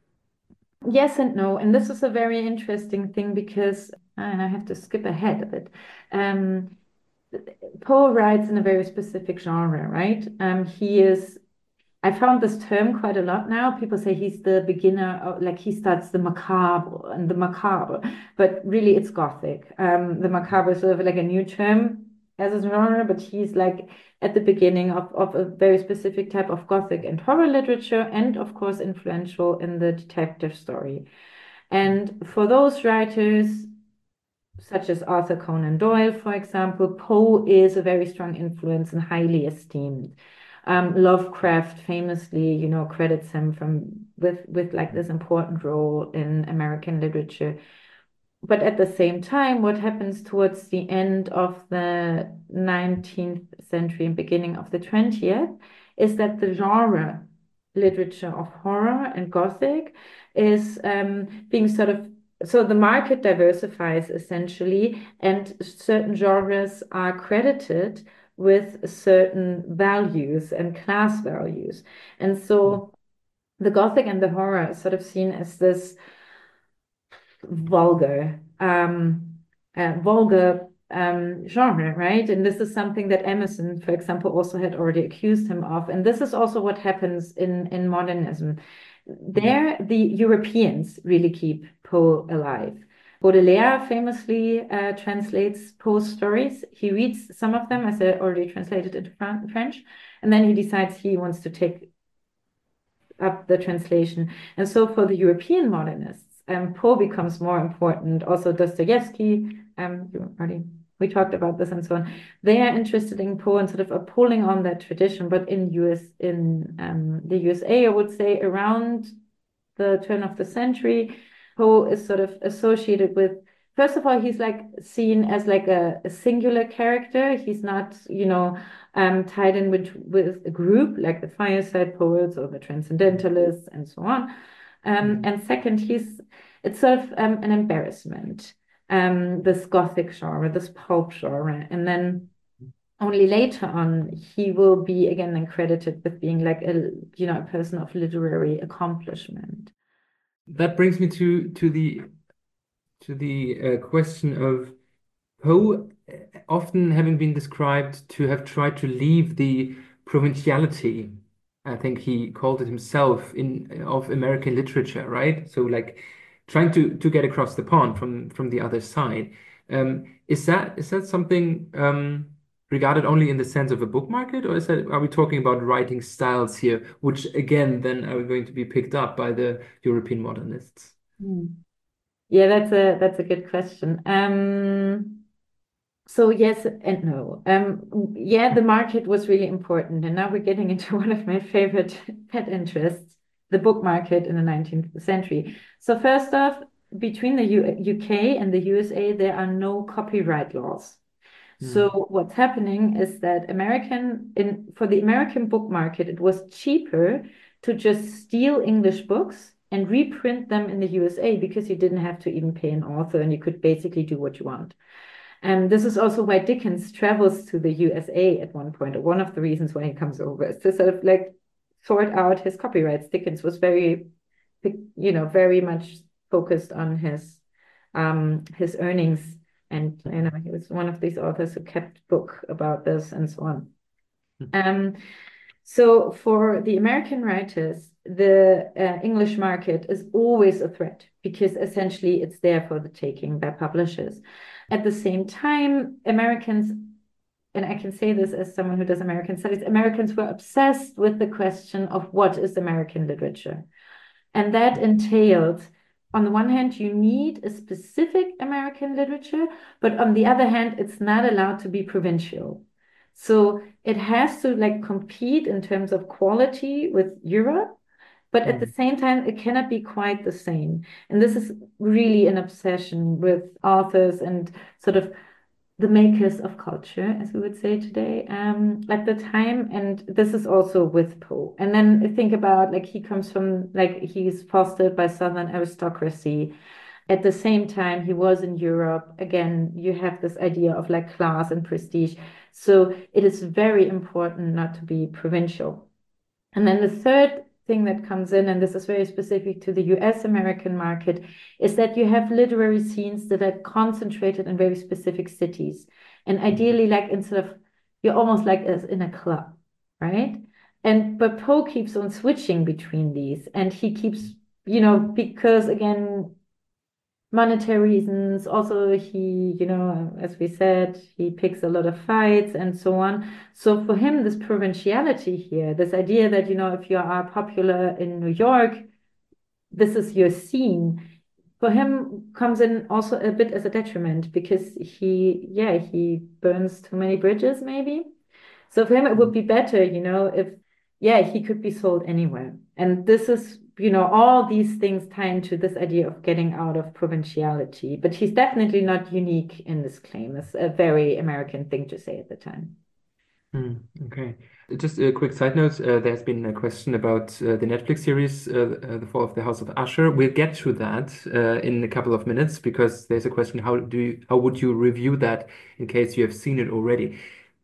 Speaker 3: Yes and no. And this is a very interesting thing because, and I have to skip ahead a bit. Um, Poe writes in a very specific genre, right? I found this term quite a lot now. People say he's the beginner, like he starts the macabre and the macabre, but really it's Gothic. The macabre is sort of like a new term as a genre, but he's like at the beginning of a very specific type of Gothic and horror literature, and of course influential in the detective story. And for those writers, such as Arthur Conan Doyle, for example, Poe is a very strong influence and highly esteemed. Lovecraft famously, credits him with like this important role in American literature. But at the same time, what happens towards the end of the 19th century and beginning of the 20th is that the genre literature of horror and Gothic is being so the market diversifies essentially, and certain genres are credited with certain values and class values. And so the Gothic and the horror are sort of seen as this vulgar, genre, right? And this is something that Emerson, for example, also had already accused him of. And this is also what happens in modernism. There, the Europeans really keep Poe alive. Baudelaire famously translates Poe's stories. He reads some of them, as I already translated into French, and then he decides he wants to take up the translation. And so for the European modernists, Poe becomes more important. Also Dostoevsky, we talked about this and so on. They are interested in Poe and sort of pulling on that tradition. But in the USA, I would say around the turn of the century, Poe is sort of associated with, first of all, he's like seen as like a singular character. He's not, tied in with a group like the Fireside Poets or the Transcendentalists and so on. And second, it's sort of an embarrassment, this Gothic genre, this pulp genre. And then only later on, he will be again then credited with being like a person of literary accomplishment.
Speaker 2: That brings me to the question of Poe often having been described to have tried to leave the provinciality. I think he called it himself of American literature, right? So like trying to get across the pond from the other side. Is that something regarded only in the sense of a book market, or are we talking about writing styles here, which again then are going to be picked up by the European modernists?
Speaker 3: Yeah, that's a good question. So yes and no. Yeah, the market was really important, and now we're getting into one of my favorite pet interests, the book market in the 19th century. So first off, between the UK and the USA, there are no copyright laws. So what's happening is that for the American book market, it was cheaper to just steal English books and reprint them in the USA because you didn't have to even pay an author and you could basically do what you want. And this is also why Dickens travels to the USA at one point, or one of the reasons why he comes over is to sort of like sort out his copyrights. Dickens was very much focused on his earnings. And he was one of these authors who kept book about this and so on. So for the American writers, the English market is always a threat because essentially it's there for the taking by publishers. At the same time, Americans, and I can say this as someone who does American studies, Americans were obsessed with the question of what is American literature. And that entailed, on the one hand, you need a specific American literature, but on the other hand, it's not allowed to be provincial. So it has to like compete in terms of quality with Europe, but at the same time, it cannot be quite the same. And this is really an obsession with authors and sort of the makers of culture, as we would say today, at the time. And this is also with Poe. And then think about like he comes from like he's fostered by Southern aristocracy. At the same time, he was in Europe. Again, you have this idea of like class and prestige. So it is very important not to be provincial. And then the third thing that comes in, and this is very specific to the US American market, is that you have literary scenes that are concentrated in very specific cities. And ideally, like instead of, you're almost like as in a club, right? But Poe keeps on switching between these, and he keeps, because again, monetary reasons. Also, he, as we said, he picks a lot of fights and so on. So for him, this provinciality here, this idea that, if you are popular in New York, this is your scene, for him comes in also a bit as a detriment because he burns too many bridges, maybe. So for him, it would be better, if, he could be sold anywhere. And this is, all these things tie into this idea of getting out of provinciality. But he's definitely not unique in this claim. It's a very American thing to say at the time.
Speaker 2: Okay. Just a quick side note, there's been a question about the Netflix series, The Fall of the House of Usher. We'll get to that in a couple of minutes because there's a question, how would you review that in case you have seen it already?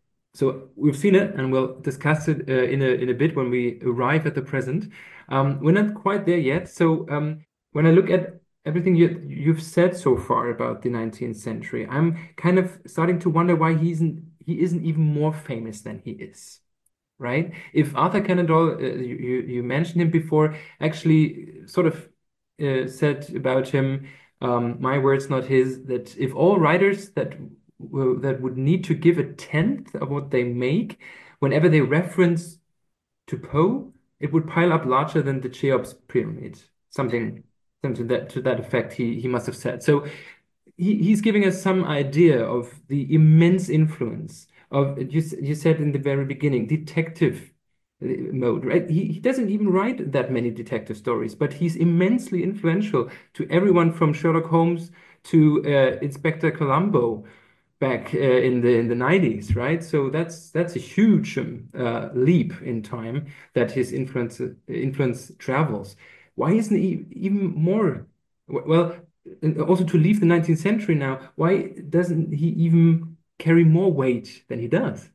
Speaker 2: So we've seen it and we'll discuss it in a bit when we arrive at the present. We're not quite there yet. So when I look at everything you've said so far about the 19th century, I'm kind of starting to wonder why he isn't even more famous than he is, right? If Arthur Conan Doyle, you mentioned him before, actually sort of said about him, my words, not his, that if all writers that would need to give a tenth of what they make, whenever they reference to Poe, it would pile up larger than the Cheops pyramid. Something to that effect he must have said. So he's giving us some idea of the immense influence of, you said in the very beginning, detective mode, right? He doesn't even write that many detective stories, but he's immensely influential to everyone from Sherlock Holmes to Inspector Columbo back in the 90s, right? So that's a huge leap in time that his influence travels. Why isn't he even more well? And also to leave the 19th century now, why doesn't he even carry more weight than he does?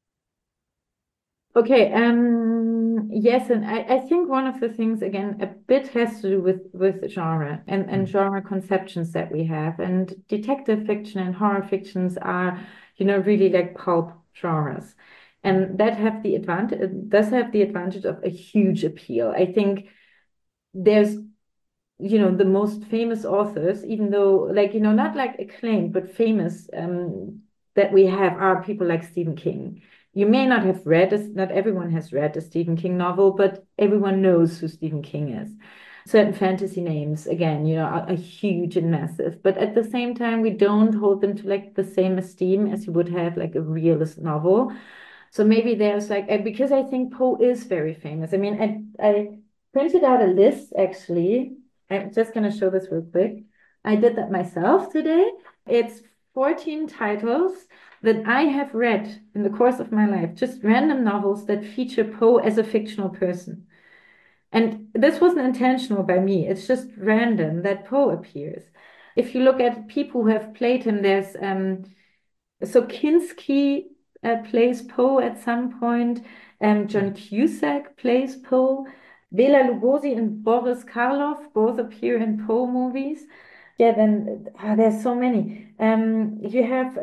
Speaker 3: Okay, yes, and I think one of the things again a bit has to do with genre and genre conceptions that we have. And detective fiction and horror fictions are, really like pulp genres. And that have the advantage, it does have the advantage of a huge appeal. I think there's, the most famous authors, even though like, not like acclaimed, but famous, that we have are people like Stephen King. You may not have read, not everyone has read a Stephen King novel, but everyone knows who Stephen King is. Certain fantasy names, again, are huge and massive, but at the same time, we don't hold them to like the same esteem as you would have like a realist novel. So maybe there's like, because I think Poe is very famous. I mean, I printed out a list actually. I'm just going to show this real quick. I did that myself today. It's 14 titles that I have read in the course of my life, just random novels that feature Poe as a fictional person. And this wasn't intentional by me. It's just random that Poe appears. If you look at people who have played him, there's so Kinski plays Poe at some point. John Cusack plays Poe. Bela Lugosi and Boris Karloff both appear in Poe movies. Yeah, then there's so many. You have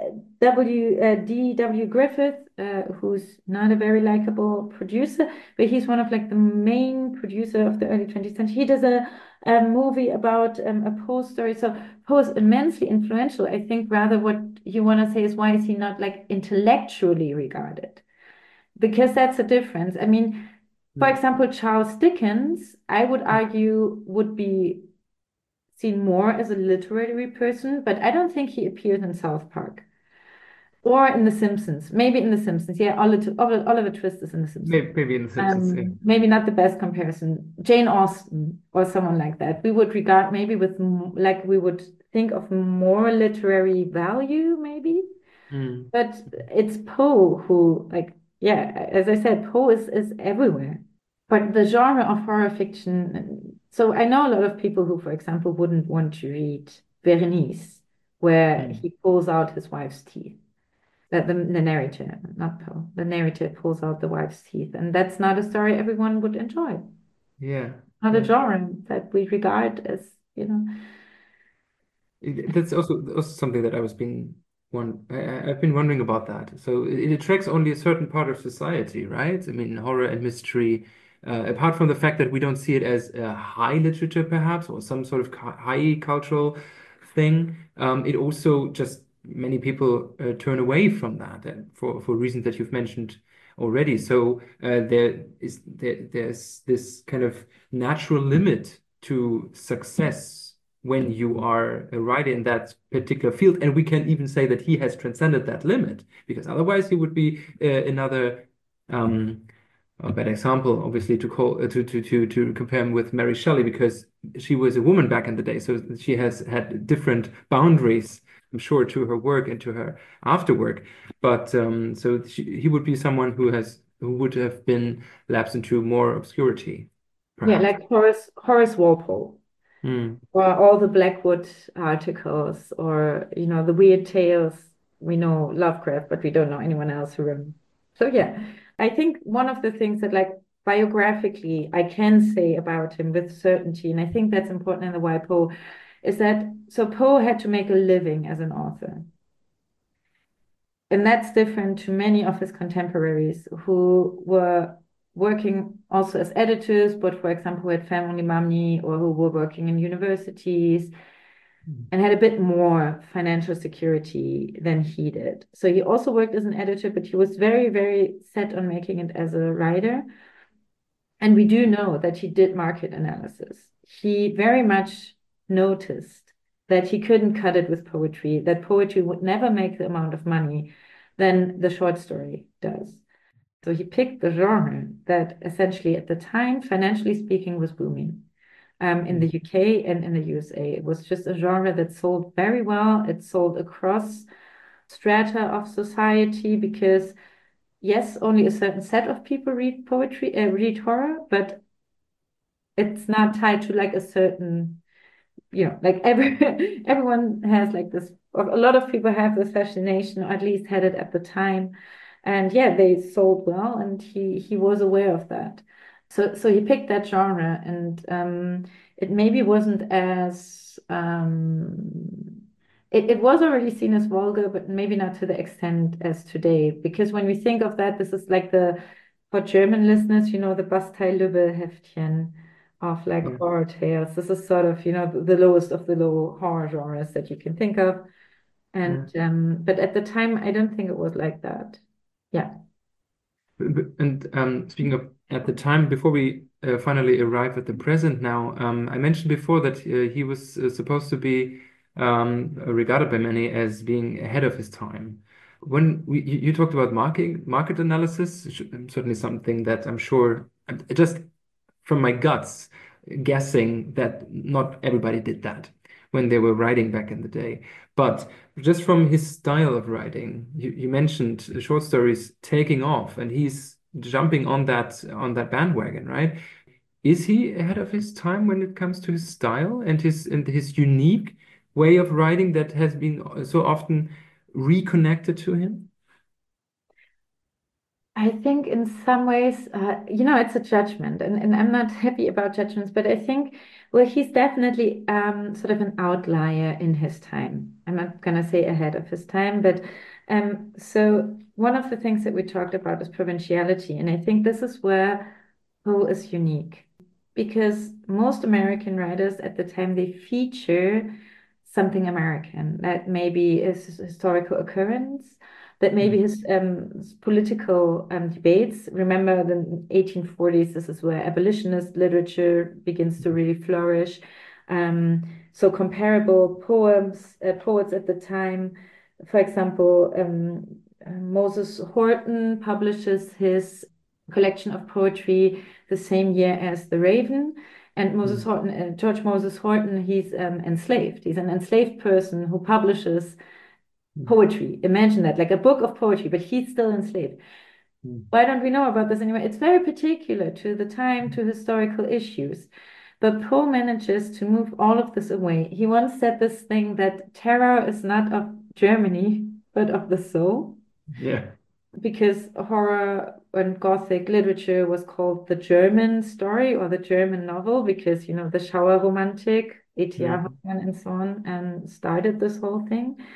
Speaker 3: D.W. Griffith, who's not a very likable producer, but he's one of like the main producer of the early 20th century. He does a movie about a Poe story. So Poe is immensely influential. I think rather what you want to say is why is he not like intellectually regarded? Because that's a difference. I mean, for example, Charles Dickens, I would argue would be seen more as a literary person, but I don't think he appeared in South Park or in The Simpsons. Maybe in The Simpsons. Yeah, Oliver Twist is in The Simpsons.
Speaker 2: Maybe in The Simpsons, yeah.
Speaker 3: Maybe not the best comparison. Jane Austen or someone like that. We would regard maybe with like we would think of more literary value, maybe. But it's Poe who, like, yeah, as I said, Poe is everywhere. But the genre of horror fiction, so I know a lot of people who, for example, wouldn't want to read Berenice, where he pulls out his wife's teeth. The narrator, not Poe, the narrator pulls out the wife's teeth. And that's not a story everyone would enjoy.
Speaker 2: Yeah.
Speaker 3: Not a genre that we regard as,
Speaker 2: That's also something that I was being I've been wondering about that. So it attracts only a certain part of society, right? I mean, horror and mystery, apart from the fact that we don't see it as a high literature, perhaps, or some sort of high cultural thing, it also just many people turn away from that for reasons that you've mentioned already. So there's this kind of natural limit to success when you are a writer in that particular field. And we can even say that he has transcended that limit, because otherwise he would be another a bad example, obviously, to call to compare him with Mary Shelley, because she was a woman back in the day, so she has had different boundaries, I'm sure, to her work and to her after work. But he would be someone who would have been lapsed into more obscurity,
Speaker 3: Yeah,
Speaker 2: perhaps.
Speaker 3: like Horace Walpole,
Speaker 2: Mm.
Speaker 3: or all the Blackwood articles, or the weird tales. We know Lovecraft, but we don't know anyone else who wrote. So yeah, I think one of the things that, like, biographically I can say about him with certainty, and I think that's important in the Why Poe, is that so Poe had to make a living as an author. And that's different to many of his contemporaries who were working also as editors, but for example, had family money, or who were working in universities and had a bit more financial security than he did. So he also worked as an editor, but he was very, very set on making it as a writer. And we do know that he did market analysis. He very much noticed that he couldn't cut it with poetry, that poetry would never make the amount of money than the short story does. So he picked the genre that essentially at the time, financially speaking, was booming. In the UK and in the USA. It was just a genre that sold very well. It sold across strata of society because, yes, only a certain set of people read poetry, read horror, but it's not tied to like a certain, like everyone has like this, a lot of people have this fascination, or at least had it at the time. And yeah, they sold well, and he was aware of that. So he picked that genre, and it maybe wasn't as it was already seen as vulgar, but maybe not to the extent as today. Because when we think of that, this is like for German listeners, the Bastei-Lübbe-Heftchen of like
Speaker 2: Yeah.
Speaker 3: horror tales. This is sort of, the lowest of the low horror genres that you can think of. And but at the time, I don't think it was like that. Yeah.
Speaker 2: And speaking of at the time, before we finally arrive at the present now, I mentioned before that he was supposed to be regarded by many as being ahead of his time. When you talked about market analysis, certainly something that I'm sure, just from my guts, guessing that not everybody did that when they were writing back in the day. But just from his style of writing, you mentioned short stories taking off, and he's jumping on that bandwagon, right? Is he ahead of his time when it comes to his style and his unique way of writing that has been so often reconnected to him?
Speaker 3: I think in some ways, it's a judgment, and I'm not happy about judgments, but I think, well, he's definitely sort of an outlier in his time. I'm not going to say ahead of his time, but so one of the things that we talked about is provinciality, and I think this is where Poe is unique, because most American writers at the time, they feature something American that maybe is a historical occurrence, that maybe his political debates. Remember the 1840s, this is where abolitionist literature begins to really flourish. So comparable poets at the time, for example, Moses Horton publishes his collection of poetry the same year as The Raven. And George Moses Horton, he's enslaved. He's an enslaved person who publishes poetry. Imagine that, like a book of poetry, but he's still enslaved. Why don't we know about this anyway? It's very particular to the time, to historical issues. But Poe manages to move all of this away. He once said this thing that terror is not of Germany, but of the soul.
Speaker 2: Yeah.
Speaker 3: Because horror and Gothic literature was called the German story or the German novel, because, the Schauerromantik, E.T.A. Hoffmann and so on, and started this whole thing.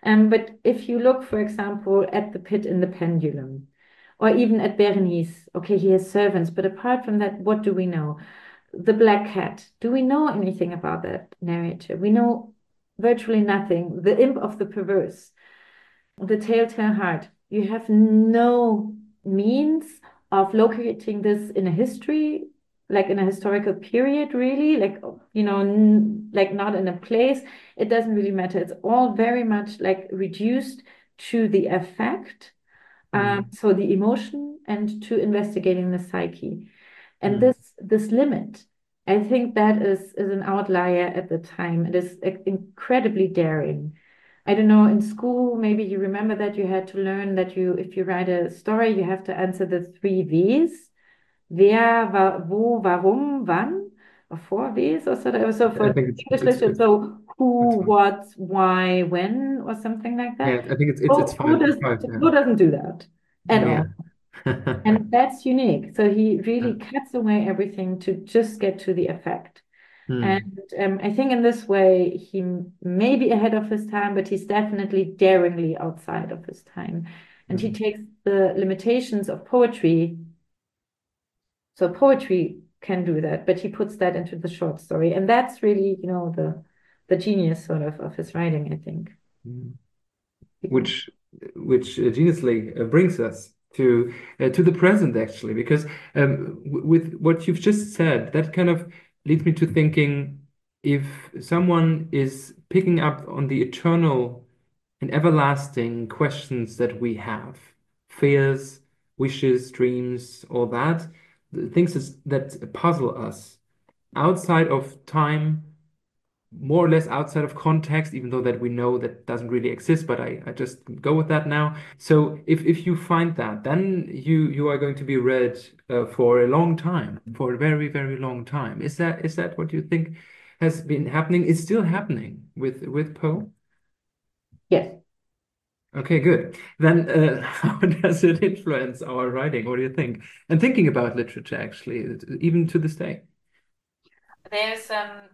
Speaker 3: But if you look, for example, at the pit in the pendulum, or even at Berenice, okay, he has servants, but apart from that, what do we know? The Black Cat, do we know anything about that narrator? We know virtually nothing. The Imp of the Perverse, the Telltale Heart, you have no means of locating this in a history, like in a historical period, really, like, like not in a place. It doesn't really matter. It's all very much like reduced to the affect, so the emotion, and to investigating the psyche. And this limit, I think that is an outlier at the time. It is incredibly daring. I don't know, in school, maybe you remember that you had to learn that if you write a story, you have to answer the three Ws. Wer, wo, warum, wann, or four Ws or so. So for
Speaker 2: I think
Speaker 3: English literature, so who,
Speaker 2: fine.
Speaker 3: what, why, when, or something like that.
Speaker 2: Yeah, I think it's
Speaker 3: Poe
Speaker 2: fine. It's fine.
Speaker 3: doesn't do that at
Speaker 2: Yeah.
Speaker 3: all. And that's unique. So he really cuts away everything to just get to the effect. And I think in this way, he may be ahead of his time, but he's definitely daringly outside of his time. And he takes the limitations of poetry. So poetry can do that, but he puts that into the short story. And that's really, the genius sort of his writing, I think.
Speaker 2: Which geniusly brings us to the present, actually, because with what you've just said, that kind of leads me to thinking, if someone is picking up on the eternal and everlasting questions that we have, fears, wishes, dreams, all that, the things that puzzle us outside of time, more or less outside of context, even though that we know that doesn't really exist, but I just go with that now. So if you find that, then you are going to be read for a long time, for a very, very long time. Is that what you think has been happening? Is still happening with Poe?
Speaker 3: Yes.
Speaker 2: Okay, good. Then how does it influence our writing? What do you think? And thinking about literature, actually, even to this day.
Speaker 3: There's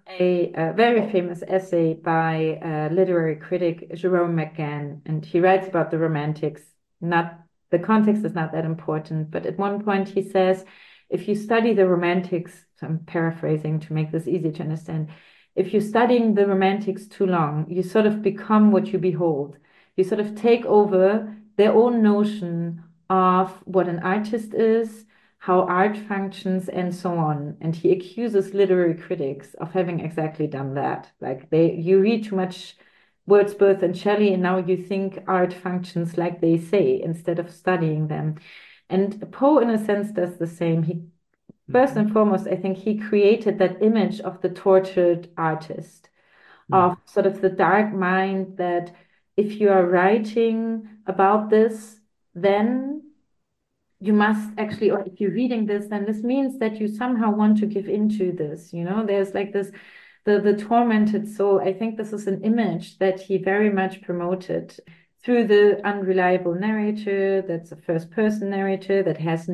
Speaker 3: a very famous essay by literary critic Jerome McGann, and he writes about the Romantics. Not the context is not that important, but at one point he says, if you study the Romantics, so I'm paraphrasing to make this easy to understand, if you're studying the Romantics too long, you sort of become what you behold. You sort of take over their own notion of what an artist is, how art functions, and so on. And he accuses literary critics of having exactly done that. Like you read too much Wordsworth and Shelley, and now you think art functions like they say instead of studying them. And Poe, in a sense, does the same. He first and foremost, I think he created that image of the tortured artist, of sort of the dark mind that if you are writing about this, then you must actually, or if you're reading this, then this means that you somehow want to give into this, there's like this, the tormented soul. I think this is an image that he very much promoted through the unreliable narrator, that's a first person narrator that has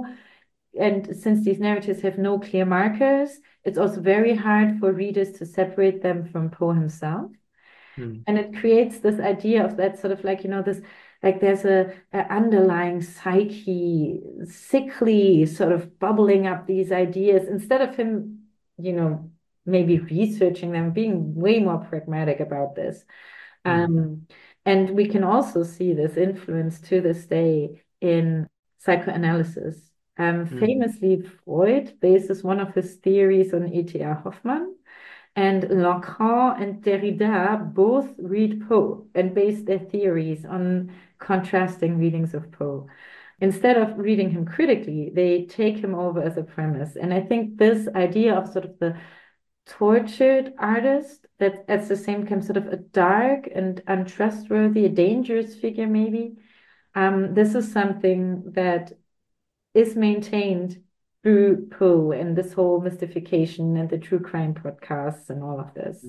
Speaker 3: and since these narratives have no clear markers, it's also very hard for readers to separate them from Poe himself. And it creates this idea of that sort of like, this, like there's a underlying psyche, sickly sort of bubbling up these ideas instead of him, maybe researching them, being way more pragmatic about this. And we can also see this influence to this day in psychoanalysis. Famously, Freud bases one of his theories on E.T.A. Hoffmann. And Lacan and Derrida both read Poe and base their theories on contrasting readings of Poe. Instead of reading him critically, they take him over as a premise. And I think this idea of sort of the tortured artist that at the same time sort of a dark and untrustworthy, a dangerous figure maybe, this is something that is maintained through Poe and this whole mystification and the true crime podcasts and all of this.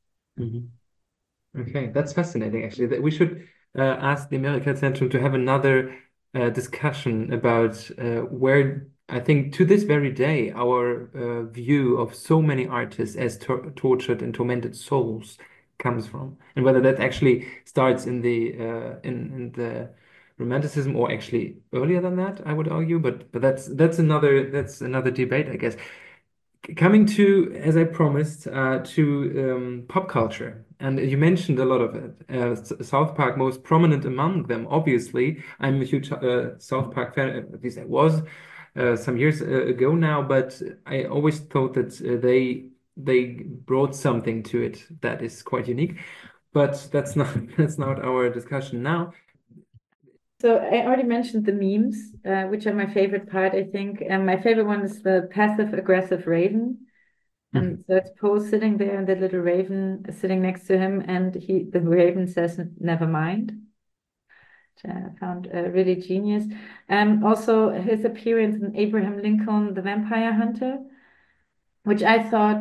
Speaker 2: Okay, that's fascinating, actually. That we should ask the American Centrum to have another discussion about where I think to this very day our view of so many artists as tortured and tormented souls comes from, and whether that actually starts in the Romanticism or actually earlier than that, I would argue. But that's another debate, I guess. Coming to, as I promised, to pop culture, and you mentioned a lot of it. South Park, most prominent among them, obviously. I'm a huge South Park fan, at least I was some years ago now, but I always thought that they brought something to it that is quite unique. But that's not that's not our discussion now.
Speaker 3: So I already mentioned the memes, which are my favorite part, I think. And my favorite one is the passive aggressive raven. And so it's Poe sitting there and the little raven is sitting next to him, and the raven says, "Never mind," which I found really genius. Also his appearance in Abraham Lincoln, the Vampire Hunter, which I thought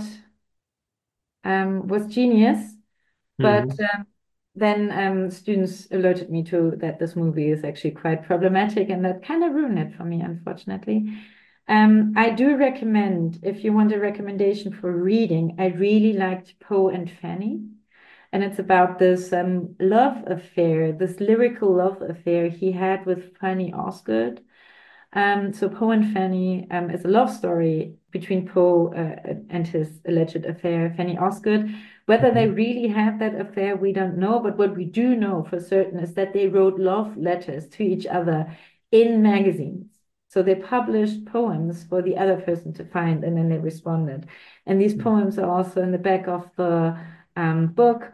Speaker 3: was genius. But
Speaker 2: Mhm.
Speaker 3: then students alerted me to that this movie is actually quite problematic, and that kind of ruined it for me, unfortunately. I do recommend, if you want a recommendation for reading, I really liked Poe and Fanny. And it's about this love affair, this lyrical love affair he had with Fanny Osgood. So Poe and Fanny is a love story between Poe and his alleged affair, Fanny Osgood. Whether they
Speaker 2: Mhm.
Speaker 3: really had that affair, we don't know. But what we do know for certain is that they wrote love letters to each other in magazines. So they published poems for the other person to find, and then they responded. And these poems are also in the back of the book.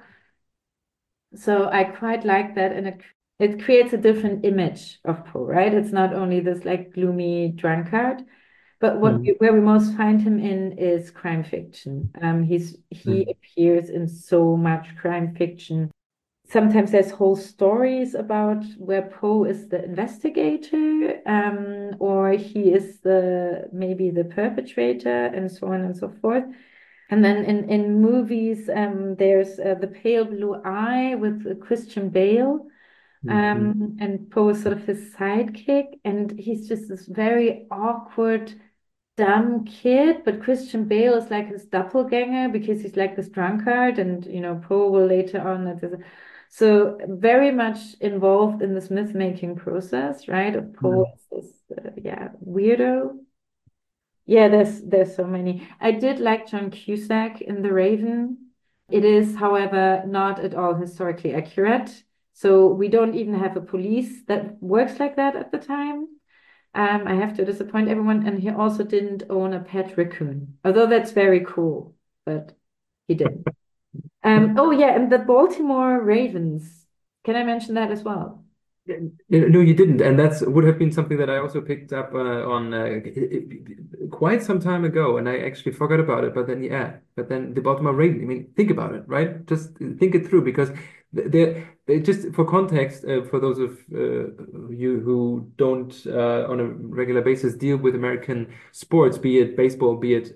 Speaker 3: So I quite like that, and it creates a different image of Poe, right? It's not only this like gloomy drunkard, but
Speaker 2: Mhm.
Speaker 3: where we most find him in is crime fiction. He
Speaker 2: Mhm.
Speaker 3: appears in so much crime fiction. Sometimes there's whole stories about where Poe is the investigator, or he is maybe the perpetrator, and so on and so forth. And then in movies, there's The Pale Blue Eye with Christian Bale,
Speaker 2: Mhm.
Speaker 3: and Poe is sort of his sidekick, and he's just this very awkward, dumb kid. But Christian Bale is like his doppelganger because he's like this drunkard, and Poe will later on. So very much involved in this myth-making process, right? Of Poe
Speaker 2: Mhm.
Speaker 3: as this, weirdo. Yeah, there's so many. I did like John Cusack in The Raven. It is, however, not at all historically accurate. So we don't even have a police that works like that at the time. I have to disappoint everyone. And he also didn't own a pet raccoon, although that's very cool, but he didn't. Oh yeah, and the Baltimore Ravens. Can I mention that as well?
Speaker 2: No, you didn't, and that's would have been something that I also picked up on quite some time ago, and I actually forgot about it. But then the Baltimore Ravens. I mean, think about it, right? Just think it through, because they just for context, for those of you who don't on a regular basis deal with American sports, be it baseball,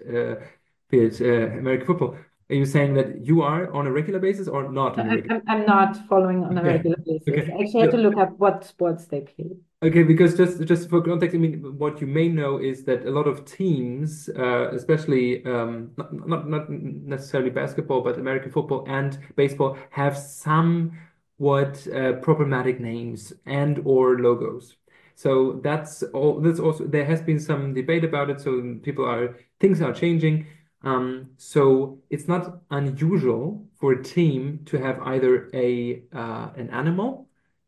Speaker 2: be it American football. Are you saying that you are on a regular basis or not on a regular?
Speaker 3: I'm not following on a
Speaker 2: Okay.
Speaker 3: regular basis.
Speaker 2: Okay.
Speaker 3: I actually had to look up what sports they play.
Speaker 2: Okay, because just for context, I mean, what you may know is that a lot of teams, especially not necessarily basketball, but American football and baseball, have somewhat problematic names and or logos. So that's all. That's also there has been some debate about it. So things are changing. So it's not unusual for a team to have either an animal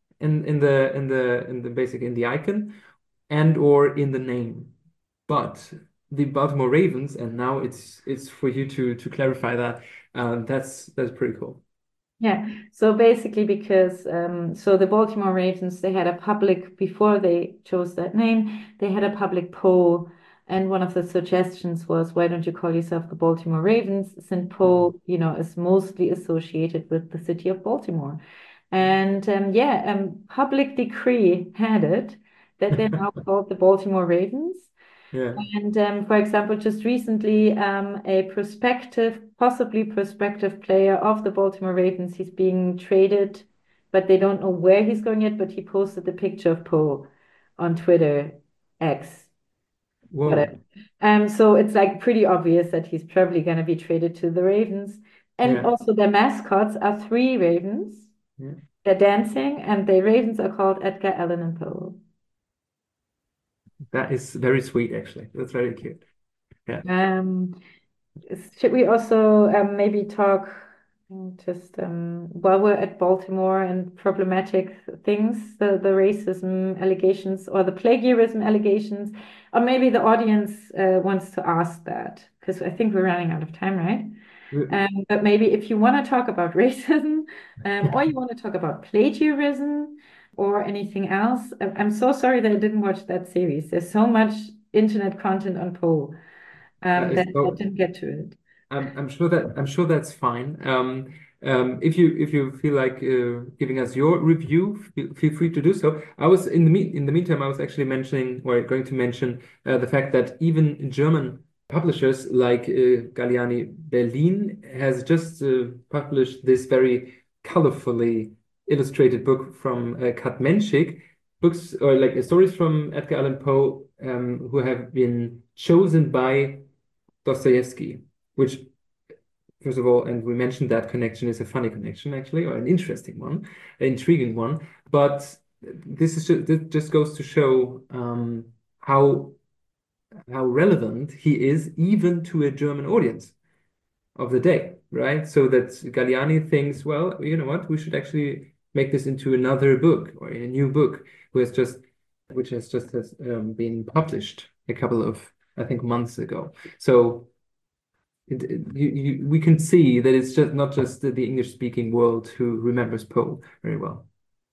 Speaker 2: in the basic in the icon and or in the name. But the Baltimore Ravens, and now it's for you to clarify that. That's pretty cool.
Speaker 3: Yeah. So basically, because so the Baltimore Ravens, they had a public before they chose that name, they had a public poll, and one of the suggestions was, why don't you call yourself the Baltimore Ravens? Since
Speaker 2: Mhm.
Speaker 3: Poe, is mostly associated with the city of Baltimore. And yeah, public decree had it that they're now called the Baltimore Ravens.
Speaker 2: Yeah.
Speaker 3: And for example, just recently, possibly prospective player of the Baltimore Ravens, he's being traded, but they don't know where he's going yet. But he posted the picture of Poe on Twitter, X, whatever.
Speaker 2: Whoa.
Speaker 3: So it's like pretty obvious that he's probably going to be traded to the Ravens. And
Speaker 2: Yeah.
Speaker 3: also their mascots are three ravens.
Speaker 2: Yeah.
Speaker 3: They're dancing, and the ravens are called Edgar Allan and Poe.
Speaker 2: That is very sweet, actually. That's very cute. Yeah.
Speaker 3: Um, should we also maybe talk just while we're at Baltimore and problematic things, the racism allegations or the plagiarism allegations, or maybe the audience wants to ask that because I think we're running out of time, right? But maybe if you want to talk about racism, or you want to talk about plagiarism or anything else, I'm so sorry that I didn't watch that series. There's so much internet content on Poe
Speaker 2: That is
Speaker 3: that I
Speaker 2: so.
Speaker 3: didn't get to it.
Speaker 2: I'm sure that's fine. If you feel like giving us your review, feel free to do so. I was in the meantime, I was actually mentioning or going to mention the fact that even German publishers like Galliani Berlin has just published this very colorfully illustrated book from Kat Menschik, books or like stories from Edgar Allan Poe who have been chosen by Dostoevsky, which, first of all, and we mentioned that connection is a funny connection, actually, or an interesting one, an intriguing one. But this just goes to show how relevant he is even to a German audience of the day, right? So that Galliani thinks, well, you know what, we should actually make this into another book or a new book, which has just been published a couple of, I think, months ago. So we can see that it's just not just the English-speaking world who remembers Poe very well.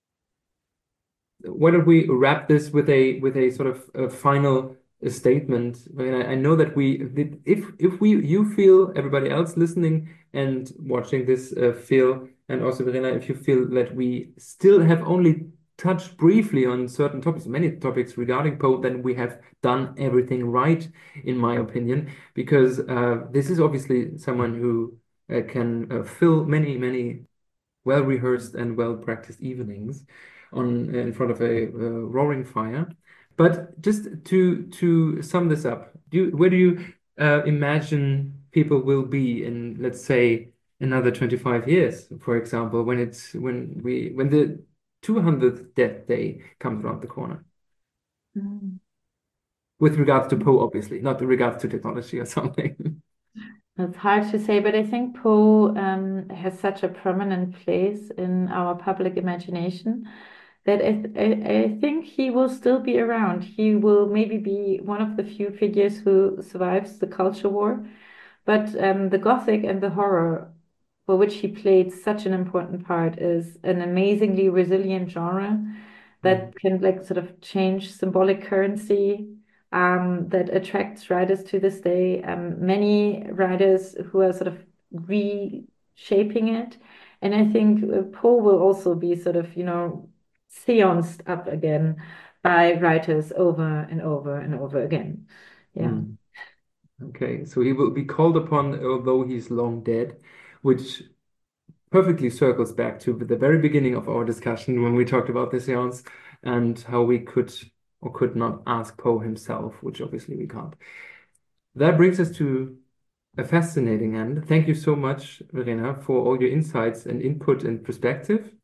Speaker 2: Why don't we wrap this with a sort of a final statement? I mean, I know that if you feel, everybody else listening and watching this feel, and also Verena, if you feel that we still have only touched briefly on certain topics, many topics regarding Poe, then we have done everything right, in my opinion, because this is obviously someone who can fill many well-rehearsed and well-practiced evenings in front of a roaring fire. But just to sum this up, where do you imagine people will be in, let's say, another 25 years, for example, when the 200th death day comes around the corner?
Speaker 3: Mm.
Speaker 2: With regards to Poe, obviously, not with regards to technology or something.
Speaker 3: It's hard to say, but I think Poe has such a prominent place in our public imagination that I think he will still be around. He will maybe be one of the few figures who survives the culture war, but the Gothic and the horror, for which he played such an important part, is an amazingly resilient genre that can like sort of change symbolic currency, that attracts writers to this day. Many writers who are sort of reshaping it. And I think Poe will also be sort of, seanced up again by writers over and over and over again. Yeah.
Speaker 2: Mm. Okay, so he will be called upon, although he's long dead, which perfectly circles back to the very beginning of our discussion when we talked about the seance and how we could or could not ask Poe himself, which obviously we can't. That brings us to a fascinating end. Thank you so much, Verena, for all your insights and input and perspective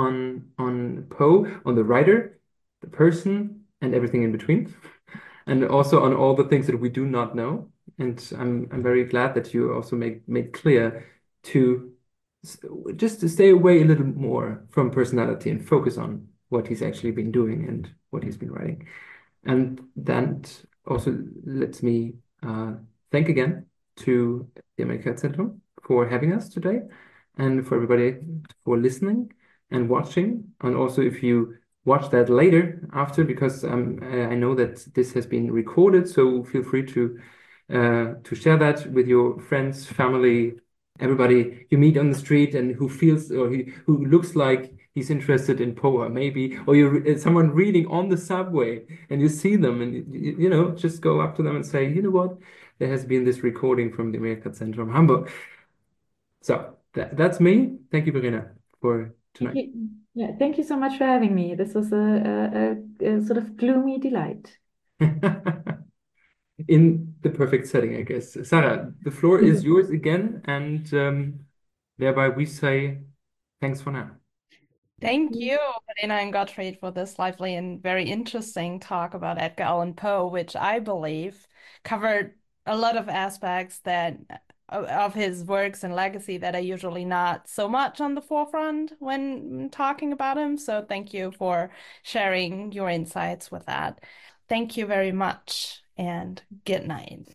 Speaker 2: on Poe, on the writer, the person, and everything in between, and also on all the things that we do not know. And I'm very glad that you also made clear to just to stay away a little more from personality and focus on what he's actually been doing and what he's been writing. And that also lets me thank again to the Amerika-Zentrum for having us today and for everybody for listening and watching. And also if you watch that later after, because I know that this has been recorded, so feel free to share that with your friends, family, everybody you meet on the street and who feels or who looks like he's interested in Poe, maybe, or you someone reading on the subway and you see them and just go up to them and say, you know what, there has been this recording from the Amerika-Zentrum Hamburg. So that's me. Thank you, Verena, for tonight.
Speaker 3: Yeah, thank you so much for having me. This was a sort of gloomy delight.
Speaker 2: In the perfect setting, I guess. Sarah, the floor is yours again, and thereby we say thanks for now.
Speaker 1: Thank you, Elena and Gottfried, for this lively and very interesting talk about Edgar Allan Poe, which I believe covered a lot of aspects that of his works and legacy that are usually not so much on the forefront when talking about him. So thank you for sharing your insights with that. Thank you very much, and good night.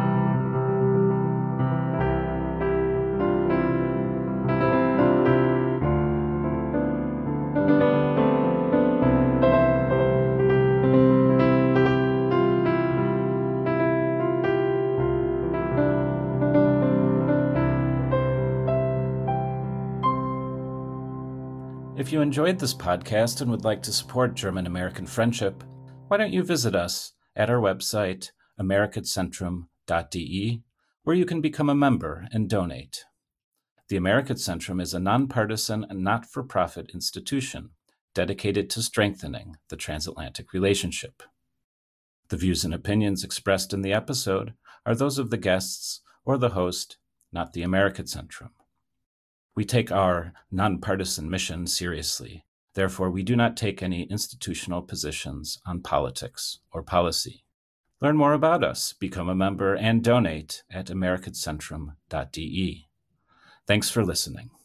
Speaker 4: If you enjoyed this podcast and would like to support German-American friendship, why don't you visit us at our website, amerikacentrum.de, where you can become a member and donate. The Amerikacentrum is a nonpartisan and not-for-profit institution dedicated to strengthening the transatlantic relationship. The views and opinions expressed in the episode are those of the guests or the host, not the Amerikacentrum. We take our nonpartisan mission seriously. Therefore, we do not take any institutional positions on politics or policy. Learn more about us, become a member, and donate at amerikacentrum.de. Thanks for listening.